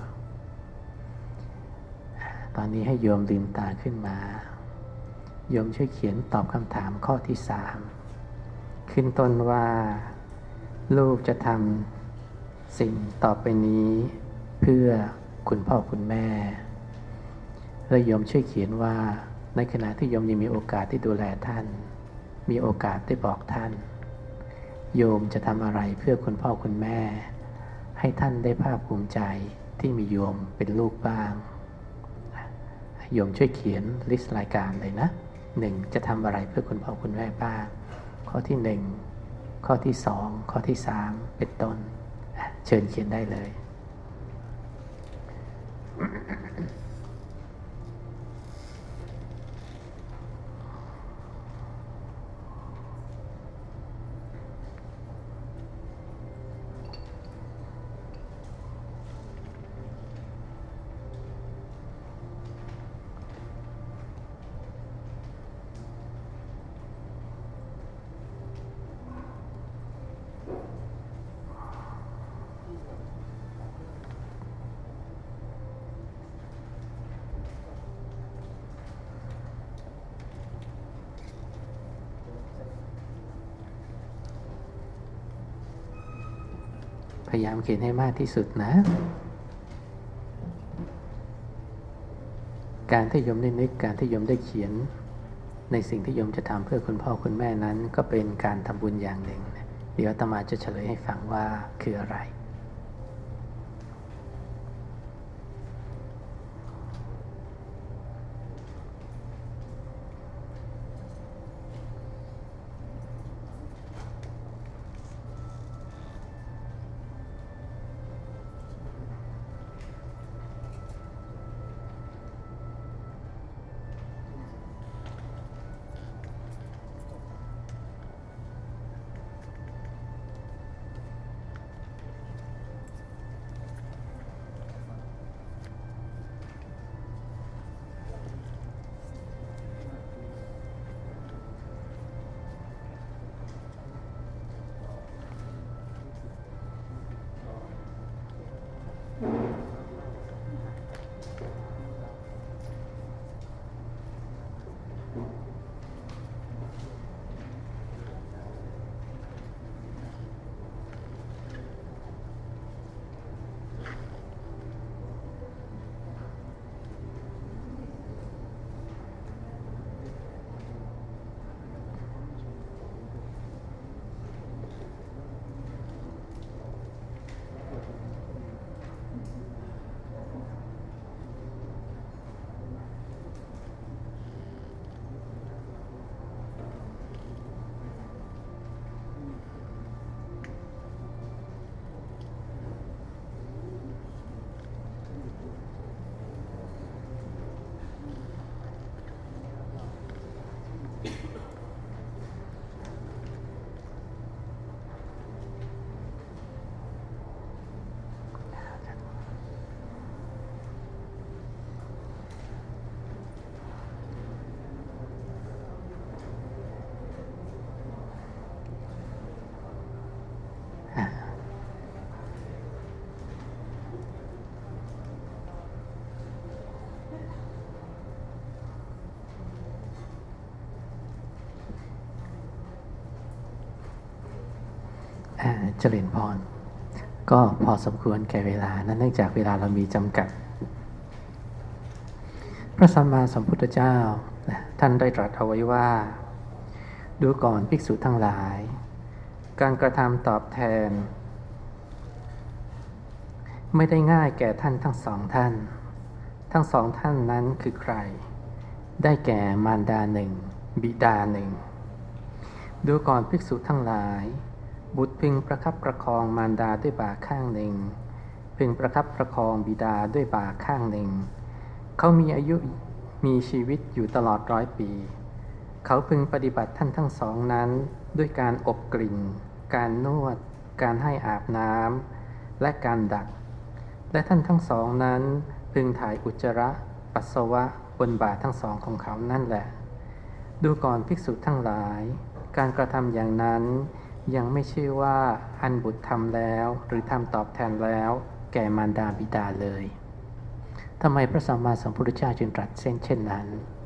ตอนนี้ให้โยมลืมตาขึ้นมาโยมช่วยเขียนตอบคำถามข้อที่สามขึ้นต้นว่าลูกจะทำสิ่งต่อไปนี้เพื่อคุณพ่อคุณแม่และโยมช่วยเขียนว่าในขณะที่โยมยังมีโอกาสที่ดูแลท่านมีโอกาสได้บอกท่านโยมจะทำอะไรเพื่อคุณพ่อคุณแม่ให้ท่านได้ภาคภูมิใจที่มีโยมเป็นลูกบ้างโยมช่วยเขียนลิสต์รายการเลยนะหนึ่งจะทำอะไรเพื่อคุณพ่อคุณแม่บ้างข้อที่หนึ่งข้อที่สองข้อที่สามเป็นต้นเชิญเขียนได้เลยขพยายามเขียนให้มากที่สุดนะการที่โยมได้นึกการที่โยมได้เขียนในสิ่งที่โยมจะทำเพื่อคุณพ่อคุณแม่นั้นก็เป็นการทำบุญอย่างหนึ่งเดี๋ยวอาตมาจะเฉลยให้ฟังว่าคืออะไรเจริญพรก็พอสมควรแก่เวลานั้นเนื่องจากเวลาเรามีจำกัดพระสัมมาสัมพุทธเจ้าท่านได้ตรัสเอาไว้ว่าดูก่อนภิกษุทั้งหลายการกระทำตอบแทนไม่ได้ง่ายแก่ท่านทั้งสองท่านทั้งสองท่านนั้นคือใครได้แก่มารดาหนึ่งบิดาหนึ่งดูก่อนภิกษุทั้งหลายบุตรพึงประคับประคองมารดาด้วยบ่าข้างหนึ่งพึงประคับประคองบิดาด้วยบ่าข้างหนึ่งเขามีอายุมีชีวิตอยู่ตลอดร้อยปีเขาพึงปฏิบัติท่านทั้งสองนั้นด้วยการอบกลิ่นการนวดการให้อาบน้ำและการดักและท่านทั้งสองนั้นพึงถ่ายอุจจาระปัสสาวะบนบ่าทั้งสองของเขานั่นแหละดูก่อนภิกษุทั้งหลายการกระทำอย่างนั้นยังไม่ชื่อว่าอันบุตรทำแล้วหรือทำตอบแทนแล้วแก่มารดาบิดาเลยทำไมพระสัมมาสัมพุทธเจ้าจึงตรัสเช่นนั้น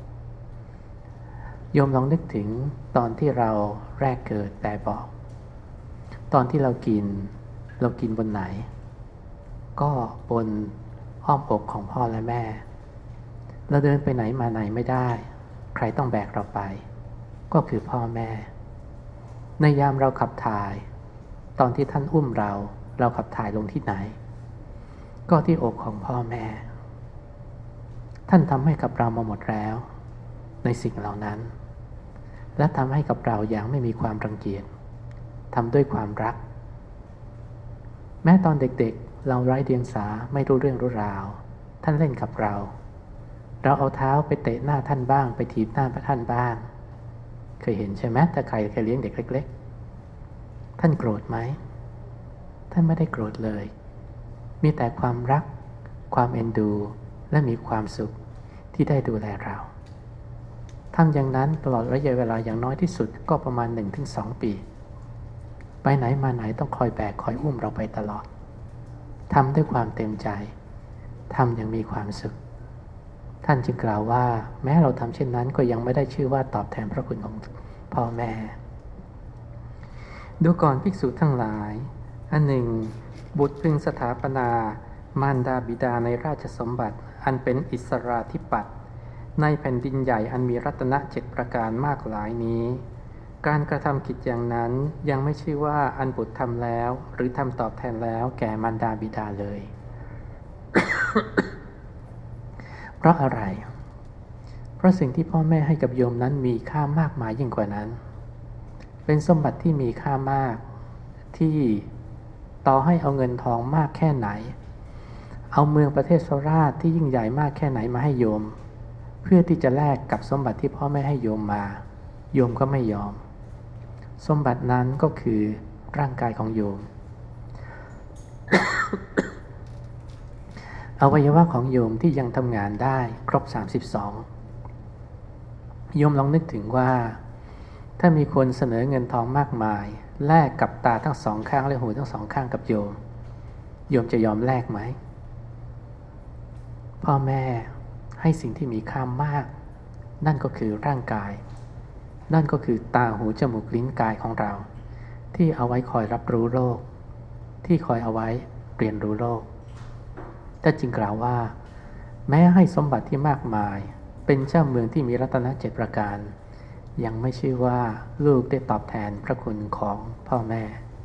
โยมลองนึกถึงตอนที่เราแรกเกิดแต่บอกตอนที่เรากินเรากินบนไหนก็บนอ้อมอกของพ่อและแม่เราเดินไปไหนมาไหนไม่ได้ใครต้องแบกเราไปก็คือพ่อแม่ในยามเราขับถ่ายตอนที่ท่านอุ้มเราเราขับถ่ายลงที่ไหนก็ที่อกของพ่อแม่ท่านทำให้กับเรามาหมดแล้วในสิ่งเหล่านั้นและทำให้กับเราอย่างไม่มีความรังเกียจทำด้วยความรักแม้ตอนเด็กๆเราไร้เดียงสาไม่รู้เรื่องรู้ราวท่านเล่นกับเราเราเอาเท้าไปเตะหน้าท่านบ้างไปถีบหน้าท่านบ้างเคยเห็นใช่ไหมถ้าใครเคยเลี้ยงเด็กเล็กๆท่านโกรธไหมท่านไม่ได้โกรธเลยมีแต่ความรักความเอ็นดูและมีความสุขที่ได้ดูแลเราทำอย่างนั้นตลอดระยะเวลาอย่างน้อยที่สุดก็ประมาณ หนึ่งถึงสอง ปีไปไหนมาไหนต้องคอยแบกคอยอุ้มเราไปตลอดทำด้วยความเต็มใจทำอย่างมีความสุขท่านจึงกล่าวว่าแม้เราทำเช่นนั้นก็ยังไม่ได้ชื่อว่าตอบแทนพระคุณของพ่อแม่ดูก่อนภิกษุทั้งหลายอันหนึ่งบุตรพึงสถาปนามารดาบิดาในราชสมบัติอันเป็นอิสราธิปัตย์ในแผ่นดินใหญ่อันมีรัตนะเจ็ดประการมากหลายนี้การกระทำกิจอย่างนั้นยังไม่ชื่อว่าอันบุตรทำแล้วหรือทำตอบแทนแล้วแก่มารดาบิดาเลย เพราะอะไรเพราะสิ่งที่พ่อแม่ให้กับโยมนั้นมีค่ามากมายยิ่งกว่านั้นเป็นสมบัติที่มีค่ามากที่ต่อให้เอาเงินทองมากแค่ไหนเอาเมืองประเทศโซราชที่ยิ่งใหญ่มากแค่ไหนมาให้โยมเพื่อที่จะแลกกับสมบัติที่พ่อแม่ให้โยมมาโยมก็ไม่ยอมสมบัตินั้นก็คือร่างกายของโยม อวัยวะของโยมที่ยังทำงานได้ครบสามสิบสองโยมลองนึกถึงว่าถ้ามีคนเสนอเงินทองมากมายแลกกับตาทั้งสองข้างและหูทั้งสองข้างกับโยมโยมจะยอมแลกไหมพ่อแม่ให้สิ่งที่มีค่ามากนั่นก็คือร่างกายนั่นก็คือตาหูจมูกลิ้นกายของเราที่เอาไว้คอยรับรู้โลกที่คอยเอาไว้เรียนรู้โลกแต่จริงกล่าวว่าแม้ให้สมบัติที่มากมายเป็นเจ้าเมืองที่มีรัตนะเจ็ดประการยังไม่ชื่อว่าลูกได้ตอบแทนพระคุณของพ่อแม่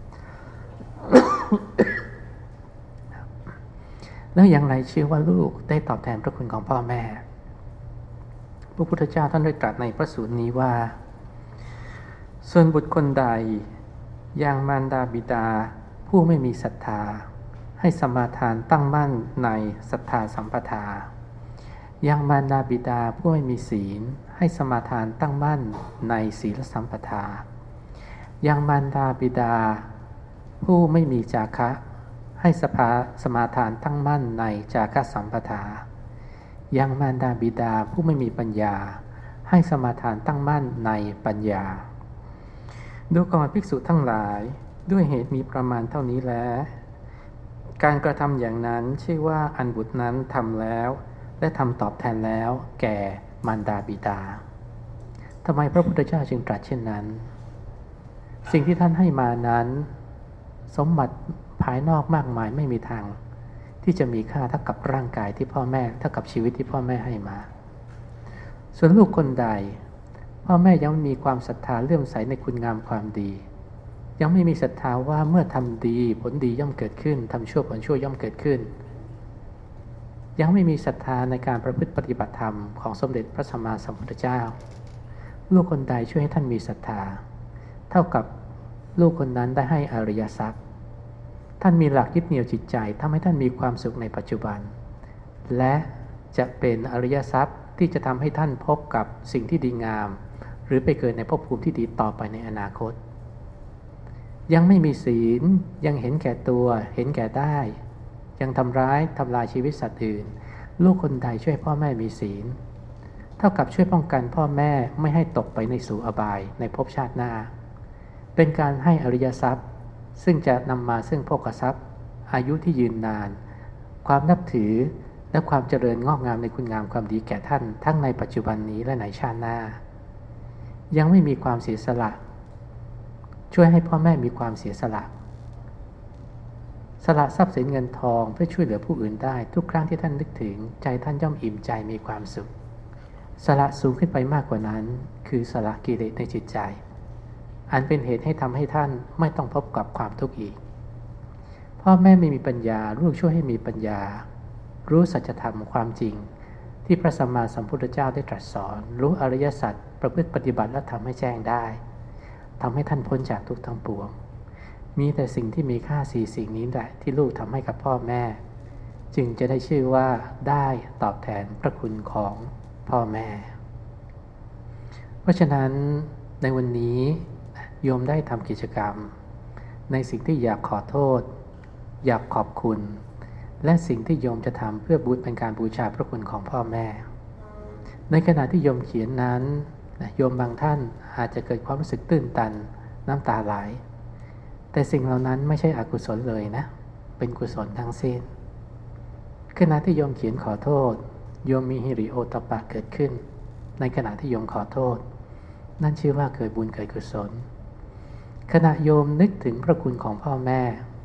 แล้วอย่างไรชื่อว่าลูกได้ตอบแทนพระคุณของพ่อแม่พระพุทธเจ้าท่านได้ตรัสในพระสูตรนี้ว่าส่วนบุตรคนใดยังมารดาบิดาผู้ไม่มีศรัทธาให้สมาทานตั้งมั่นในศรัทธาสัมปทายังมารดาบิดาผู้ไม่มีศีลให้สมาทานตั้งมั่นในศีลสัมปทายังมารดาบิดาผู้ไม่มีจาคะให้สภาสมาทานตั้งมั่นในจาคะสัมปทายังมารดาบิดาผู้ไม่มีปัญญาให้สมาทานตั้งมั่นในปัญญาดูก่อนภิกษุทั้งหลายด้วยเหตุมีประมาณเท่านี้แล้วการกระทำอย่างนั้นชื่อว่าอันบุตรนั้นทำแล้วและทำตอบแทนแล้วแก่มารดาบิดาทำไมพระพุทธเจ้าจึงตรัสเช่นนั้นสิ่งที่ท่านให้มานั้นสมบัติภายนอกมากมายไม่มีทางที่จะมีค่าเท่ากับร่างกายที่พ่อแม่เท่ากับชีวิตที่พ่อแม่ให้มาส่วนลูกคนใดพ่อแม่ยังมีความศรัทธาเลื่อมใสในคุณงามความดียังไม่มีศรัทธาว่าเมื่อทำดีผลดีย่อมเกิดขึ้นทำชั่วผลชั่วย่อมเกิดขึ้นยังไม่มีศรัทธาในการประพฤติปฏิบัติธรรมของสมเด็จพระสัมมาสัมพุทธเจ้าลูกคนใดช่วยให้ท่านมีศรัทธาเท่ากับลูกคนนั้นได้ให้อริยทรัพย์ท่านมีหลักยึดเหนี่ยวจิตใจทำให้ท่านมีความสุขในปัจจุบันและจะเป็นอริยทรัพย์ที่จะทำให้ท่านพบกับสิ่งที่ดีงามหรือไปเกิดในภพภูมิที่ดีต่อไปในอนาคตยังไม่มีศีลยังเห็นแก่ตัวเห็นแก่ได้ยังทำร้ายทำลายชีวิตสัตว์อื่นลูกคนใดช่วยพ่อแม่มีศีลเท่ากับช่วยป้องกันพ่อแม่ไม่ให้ตกไปในสู่อบายในภพชาติหน้าเป็นการให้อริยทรัพย์ซึ่งจะนำมาซึ่งโภคทรัพย์อายุที่ยืนนานความนับถือและความเจริญงอกงามในคุณงามความดีแก่ท่านทั้งในปัจจุบันนี้และในชาติหน้ายังไม่มีความเสียสละช่วยให้พ่อแม่มีความเสียสละสละทรัพย์สินเงินทองเพื่อช่วยเหลือผู้อื่นได้ทุกครั้งที่ท่านนึกถึงใจท่านย่อมอิ่มใจมีความสุขสละสูงขึ้นไปมากกว่านั้นคือสละกิเลสในจิตใจอันเป็นเหตุให้ทำให้ท่านไม่ต้องพบกับความทุกข์อีกพ่อแม่ไม่มีปัญญาลูกช่วยให้มีปัญญารู้สัจธรรมความจริงที่พระสัมมาสัมพุทธเจ้าได้ตรัสสอนรู้อริยสัจประพฤติปฏิบัติและทำให้แจ้งได้ทำให้ท่านพ้นจากทุกข์ทั้งปวงมีแต่สิ่งที่มีค่าสี่สิ่งนี้แหละที่ลูกทำให้กับพ่อแม่จึงจะได้ชื่อว่าได้ตอบแทนพระคุณของพ่อแม่เพราะฉะนั้นในวันนี้โยมได้ทำกิจกรรมในสิ่งที่อยากขอโทษอยากขอบคุณและสิ่งที่โยมจะทำเพื่อบูชเป็นการบูชาพระคุณของพ่อแม่ในขณะที่โยมเขียนนั้นโยมบางท่านอาจจะเกิดความรู้สึกตื้นตันน้ำตาไหลแต่สิ่งเหล่านั้นไม่ใช่อกุศลเลยนะเป็นกุศลทั้งสิ้นขณะที่โยมเขียนขอโทษโยมมีหิริโอตปะเกิดขึ้นในขณะที่โยมขอโทษนั่นชื่อว่าเกิดบุญเกิดกุศลขณะโยมนึกถึงพระคุณของพ่อแม่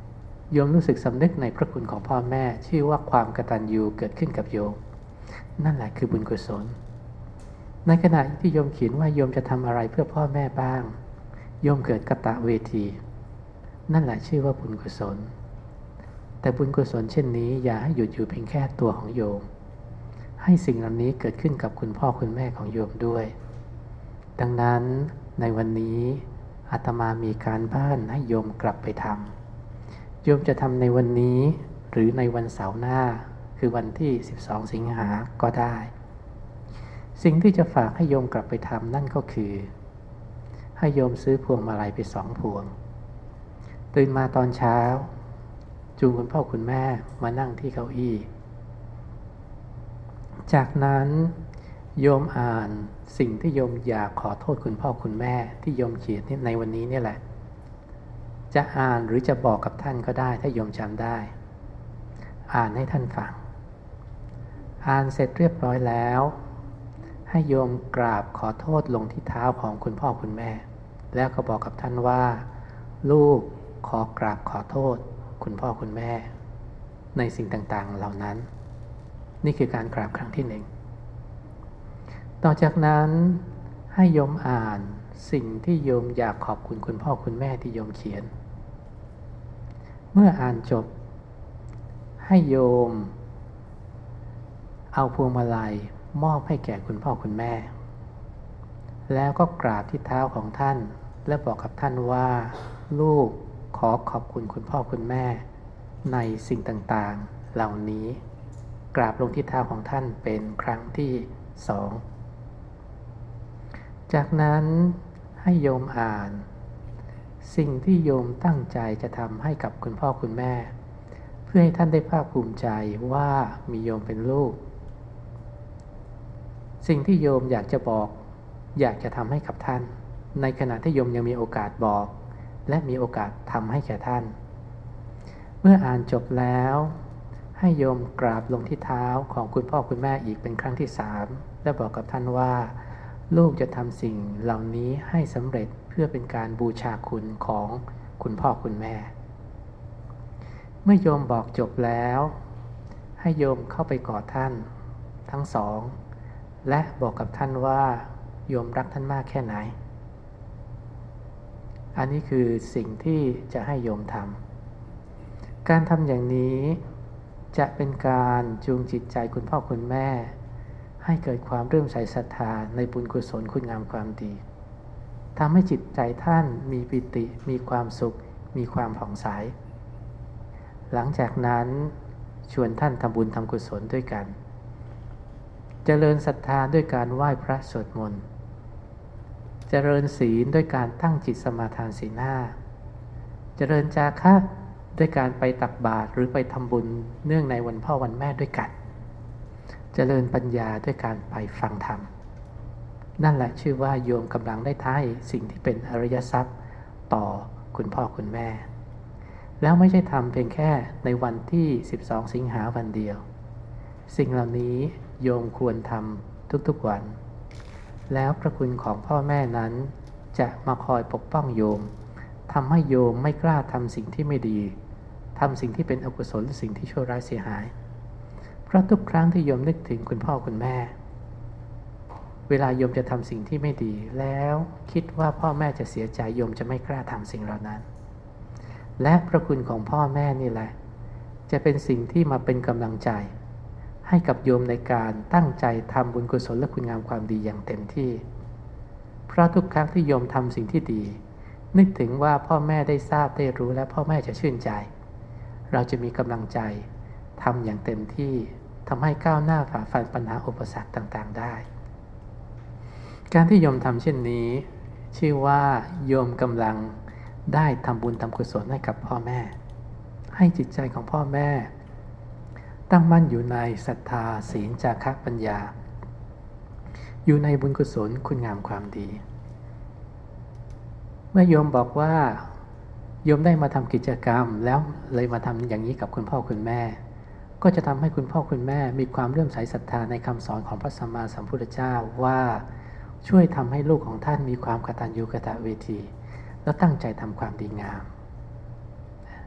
โยมรู้สึกสำนึกในพระคุณของพ่อแม่ชื่อว่าความกตัญญูเกิดขึ้นกับโยมนั่นแหละคือบุญกุศลในขณะที่โยมเขียนว่าโยมจะทำอะไรเพื่อพ่อแม่บ้างโยมเกิดกตเวทีนั่นแหละชื่อว่าบุญกุศลแต่บุญกุศลเช่นนี้อย่าให้หยุดอยู่เพียงแค่ตัวของโยมให้สิ่งเหล่านี้เกิดขึ้นกับคุณพ่อคุณแม่ของโยมด้วยดังนั้นในวันนี้อาตมามีการบ้านให้โยมกลับไปทำโยมจะทำในวันนี้หรือในวันเสาร์หน้าคือวันที่สิบสองสิงหาก็ได้สิ่งที่จะฝากให้โยมกลับไปทำนั่นก็คือให้โยมซื้อพวงมาลัยไปสองพวงตื่นมาตอนเช้าจูงคุณพ่อคุณแม่มานั่งที่เก้าอี้จากนั้นโยมอ่านสิ่งที่โยมอยากขอโทษคุณพ่อคุณแม่ที่โยมเขียนในวันนี้นี่แหละจะอ่านหรือจะบอกกับท่านก็ได้ถ้าโยมจำได้อ่านให้ท่านฟังอ่านเสร็จเรียบร้อยแล้วให้โยมกราบขอโทษลงที่เท้าของคุณพ่อคุณแม่แล้วก็บอกกับท่านว่าลูกขอกราบขอโทษคุณพ่อคุณแม่ในสิ่งต่างๆเหล่านั้นนี่คือการกราบครั้งที่หนึ่งต่อจากนั้นให้โยมอ่านสิ่งที่โยมอยากขอบคุณคุณพ่อคุณแม่ที่โยมเขียนเมื่ออ่านจบให้โยมเอาพวงมาลัยมอบให้แก่คุณพ่อคุณแม่แล้วก็กราบที่เท้าของท่านและบอกกับท่านว่าลูกขอขอบคุณคุณพ่อคุณแม่ในสิ่งต่างๆเหล่านี้กราบลงที่เท้าของท่านเป็นครั้งที่สองจากนั้นให้โยมอ่านสิ่งที่โยมตั้งใจจะทำให้กับคุณพ่อคุณแม่เพื่อให้ท่านได้ภาคภูมิใจว่ามีโยมเป็นลูกสิ่งที่โยมอยากจะบอกอยากจะทำให้กับท่านในขณะที่โยมยังมีโอกาสบอกและมีโอกาสทำให้แก่ท่านเมื่ออ่านจบแล้วให้โยมกราบลงที่เท้าของคุณพ่อคุณแม่อีกเป็นครั้งที่สามและบอกกับท่านว่าลูกจะทำสิ่งเหล่านี้ให้สำเร็จเพื่อเป็นการบูชาคุณของคุณพ่อคุณแม่เมื่อโยมบอกจบแล้วให้โยมเข้าไปกอดท่านทั้งสองและบอกกับท่านว่าโยมรักท่านมากแค่ไหนอันนี้คือสิ่งที่จะให้โยมทำการทำอย่างนี้จะเป็นการจูงจิตใจคุณพ่อคุณแม่ให้เกิดความเริ่มใส่ศรัทธาในบุญกุศลคุณงามความดีทำให้จิตใจท่านมีปิติมีความสุขมีความผ่องใสหลังจากนั้นชวนท่านทำบุญทำกุศลด้วยกันเจริญศรัทธาด้วยการไหว้พระสวดมนต์เจริญศีลด้วยการตั้งจิตสมาทานศีลห้าเจริญจาคะด้วยการไปตักบาตรหรือไปทำบุญเนื่องในวันพ่อวันแม่ด้วยกันเจริญปัญญาด้วยการไปฟังธรรมนั่นแหละชื่อว่าโยมกำลังได้ท้ายสิ่งที่เป็นอริยทรัพย์ต่อคุณพ่อคุณแม่แล้วไม่ใช่ทำเพียงแค่ในวันที่สิบสองสิงหาวันเดียวสิ่งเหล่านี้โยมควรทำทุกๆวันแล้วพระคุณของพ่อแม่นั้นจะมาคอยปกป้องโยมทำให้โยมไม่กล้าทำสิ่งที่ไม่ดีทำสิ่งที่เป็นอกุศลหรือสิ่งที่ชั่วร้ายเสียหายเพราะทุกครั้งที่โยมนึกถึงคุณพ่อคุณแม่เวลาโยมจะทำสิ่งที่ไม่ดีแล้วคิดว่าพ่อแม่จะเสียใจโยมจะไม่กล้าทำสิ่งเหล่านั้นและพระคุณของพ่อแม่นี่แหละจะเป็นสิ่งที่มาเป็นกำลังใจให้กับโยมในการตั้งใจทำบุญกุศลและคุณงามความดีอย่างเต็มที่เพราะทุกครั้งที่โยมทำสิ่งที่ดีนึกถึงว่าพ่อแม่ได้ทราบได้รู้และพ่อแม่จะชื่นใจเราจะมีกำลังใจทำอย่างเต็มที่ทำให้ก้าวหน้าฝ่าฟันปัญหาอุปสรรคต่างๆได้การที่โยมทำเช่นนี้ชื่อว่าโยมกำลังได้ทำบุญทำกุศลให้กับพ่อแม่ให้จิตใจของพ่อแม่ตั้งมั่นอยู่ในศรัทธาศีลจาคะปัญญาอยู่ในบุญกุศลคุณงามความดีเมื่อโยมบอกว่าโยมได้มาทำกิจกรรมแล้วเลยมาทำอย่างนี้กับคุณพ่อคุณแม่ก็จะทำให้คุณพ่อคุณแม่มีความเลื่อมใสศรัทธาในคำสอนของพระสัมมาสัมพุทธเจ้าว่าช่วยทำให้ลูกของท่านมีความกตัญญูกตเวทีและตั้งใจทำความดีงาม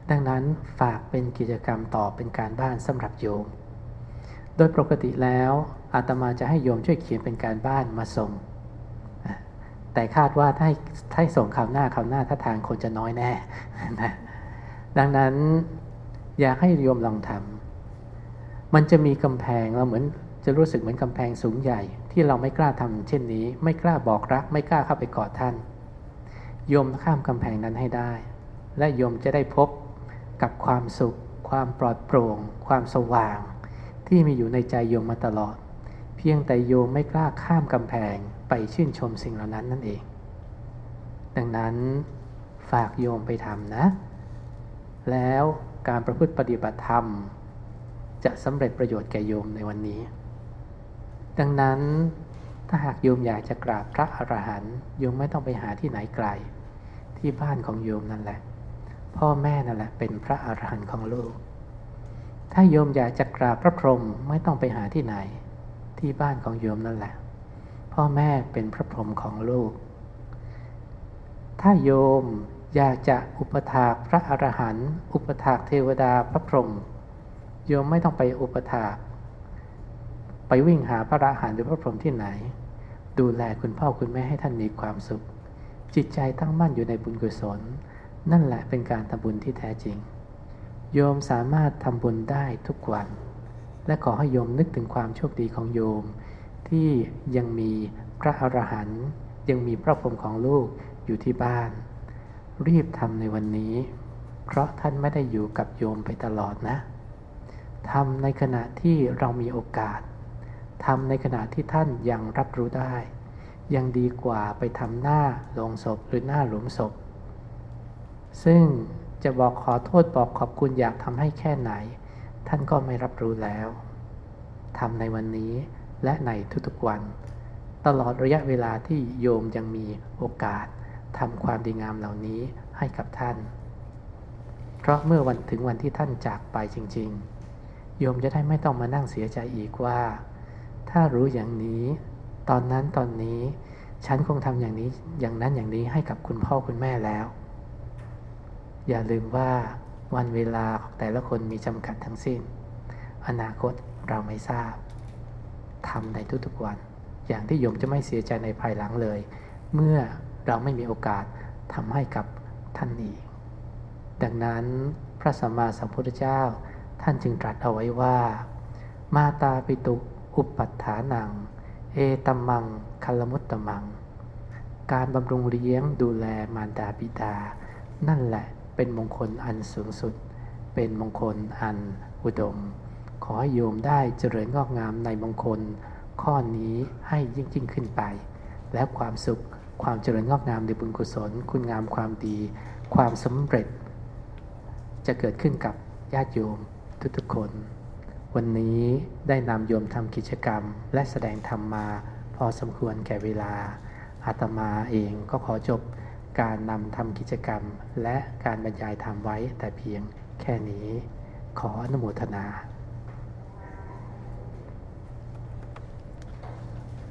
ดังนั้นฝากเป็นกิจกรรมต่อเป็นการบ้านสำหรับโยมโดยปกติแล้วอาตมาจะให้โยมช่วยเขียนเป็นการบ้านมาส่งแต่คาดว่าถ้าให้ให้ส่งคราวหน้าคราวหน้าถ้าทางคนจะน้อยแน่นะดังนั้นอยากให้โยมลองทำมันจะมีกำแพงเราเหมือนจะรู้สึกเหมือนกำแพงสูงใหญ่ที่เราไม่กล้าทำเช่นนี้ไม่กล้าบอกรักไม่กล้าเข้าไปกอดท่านโยมข้ามกำแพงนั้นให้ได้และโยมจะได้พบกับความสุขความปลอดโปร่งความสว่างที่มีอยู่ในใจโยมมาตลอดเพียงแต่โยมไม่กล้าข้ามกำแพงไปชื่นชมสิ่งเหล่านั้นนั่นเองดังนั้นฝากโยมไปทำนะแล้วการประพฤติปฏิบัติธรรมจะสำเร็จประโยชน์แก่โยมในวันนี้ดังนั้นถ้าหากโยมอยากจะกราบพระอรหันต์โยมไม่ต้องไปหาที่ไหนไกลที่บ้านของโยมนั่นแหละพ่อแม่นั่นแหละเป็นพระอรหันต์ของลูกถ้าโยมอยากจะกราบพระพรหมไม่ต้องไปหาที่ไหนที่บ้านของโยมนั่นแหละพ่อแม่เป็นพระพรหมของลูกถ้าโยมอยากจะอุปถากพระอรหันต์อุปถากเทวดาพระพรหมโยมไม่ต้องไปอุปถากไปวิ่งหาพระอรหันต์หรือพระพรหมที่ไหนดูแลคุณพ่อคุณแม่ให้ท่านมีความสุขจิตใจตั้งมั่นอยู่ในบุญกุศลนั่นแหละเป็นการทำบุญที่แท้จริงโยมสามารถทำบุญได้ทุกวันและขอให้โยมนึกถึงความโชคดีของโยมที่ยังมีพระอรหันต์ยังมีพระพรหมของลูกอยู่ที่บ้านรีบทำในวันนี้เพราะท่านไม่ได้อยู่กับโยมไปตลอดนะทำในขณะที่เรามีโอกาสทำในขณะที่ท่านยังรับรู้ได้ยังดีกว่าไปทำหน้าโลงศพหรือหน้าหลุมศพซึ่งจะบอกขอโทษบอกขอบคุณอยากทำให้แค่ไหนท่านก็ไม่รับรู้แล้วทำในวันนี้และในทุกๆวันตลอดระยะเวลาที่โยมยังมีโอกาสทำความดีงามเหล่านี้ให้กับท่านเพราะเมื่อวันถึงวันที่ท่านจากไปจริงๆโยมจะได้ไม่ต้องมานั่งเสียใจอีกว่าถ้ารู้อย่างนี้ตอนนั้นตอนนี้ฉันคงทำอย่างนี้อย่างนั้นอย่างนี้ให้กับคุณพ่อคุณแม่แล้วอย่าลืมว่าวันเวลาของแต่ละคนมีจำกัดทั้งสิ้นอนาคตเราไม่ทราบทำในทุกๆวันอย่างที่โยมจะไม่เสียใจในภายหลังเลยเมื่อเราไม่มีโอกาสทำให้กับท่านอีกดังนั้นพระสัมมาสัมพุทธเจ้าท่านจึงตรัสเอาไว้ว่ามาตาปิตุอุปัฏฐานังเอตัมมังคัลลมุตตมังการบำรุงเลี้ยงดูแลมารดาบิดานั่นแหละเป็นมงคลอันสูงสุดเป็นมงคลอันอุดมขอให้โยมได้เจริญงอกงามในมงคลข้อนี้ให้ยิ่งยิ่งขึ้นไปและความสุขความเจริญงอกงามในบุญกุศลคุณงามความดีความสำเร็จจะเกิดขึ้นกับญาติโยมทุกๆคนวันนี้ได้นำโยมทำกิจกรรมและแสดงธรรมมาพอสมควรแก่เวลาอาตมาเองก็ขอจบการนำทำกิจกรรมและการบรรยายธรรมไว้แต่เพียงแค่นี้ขออนุโมทนา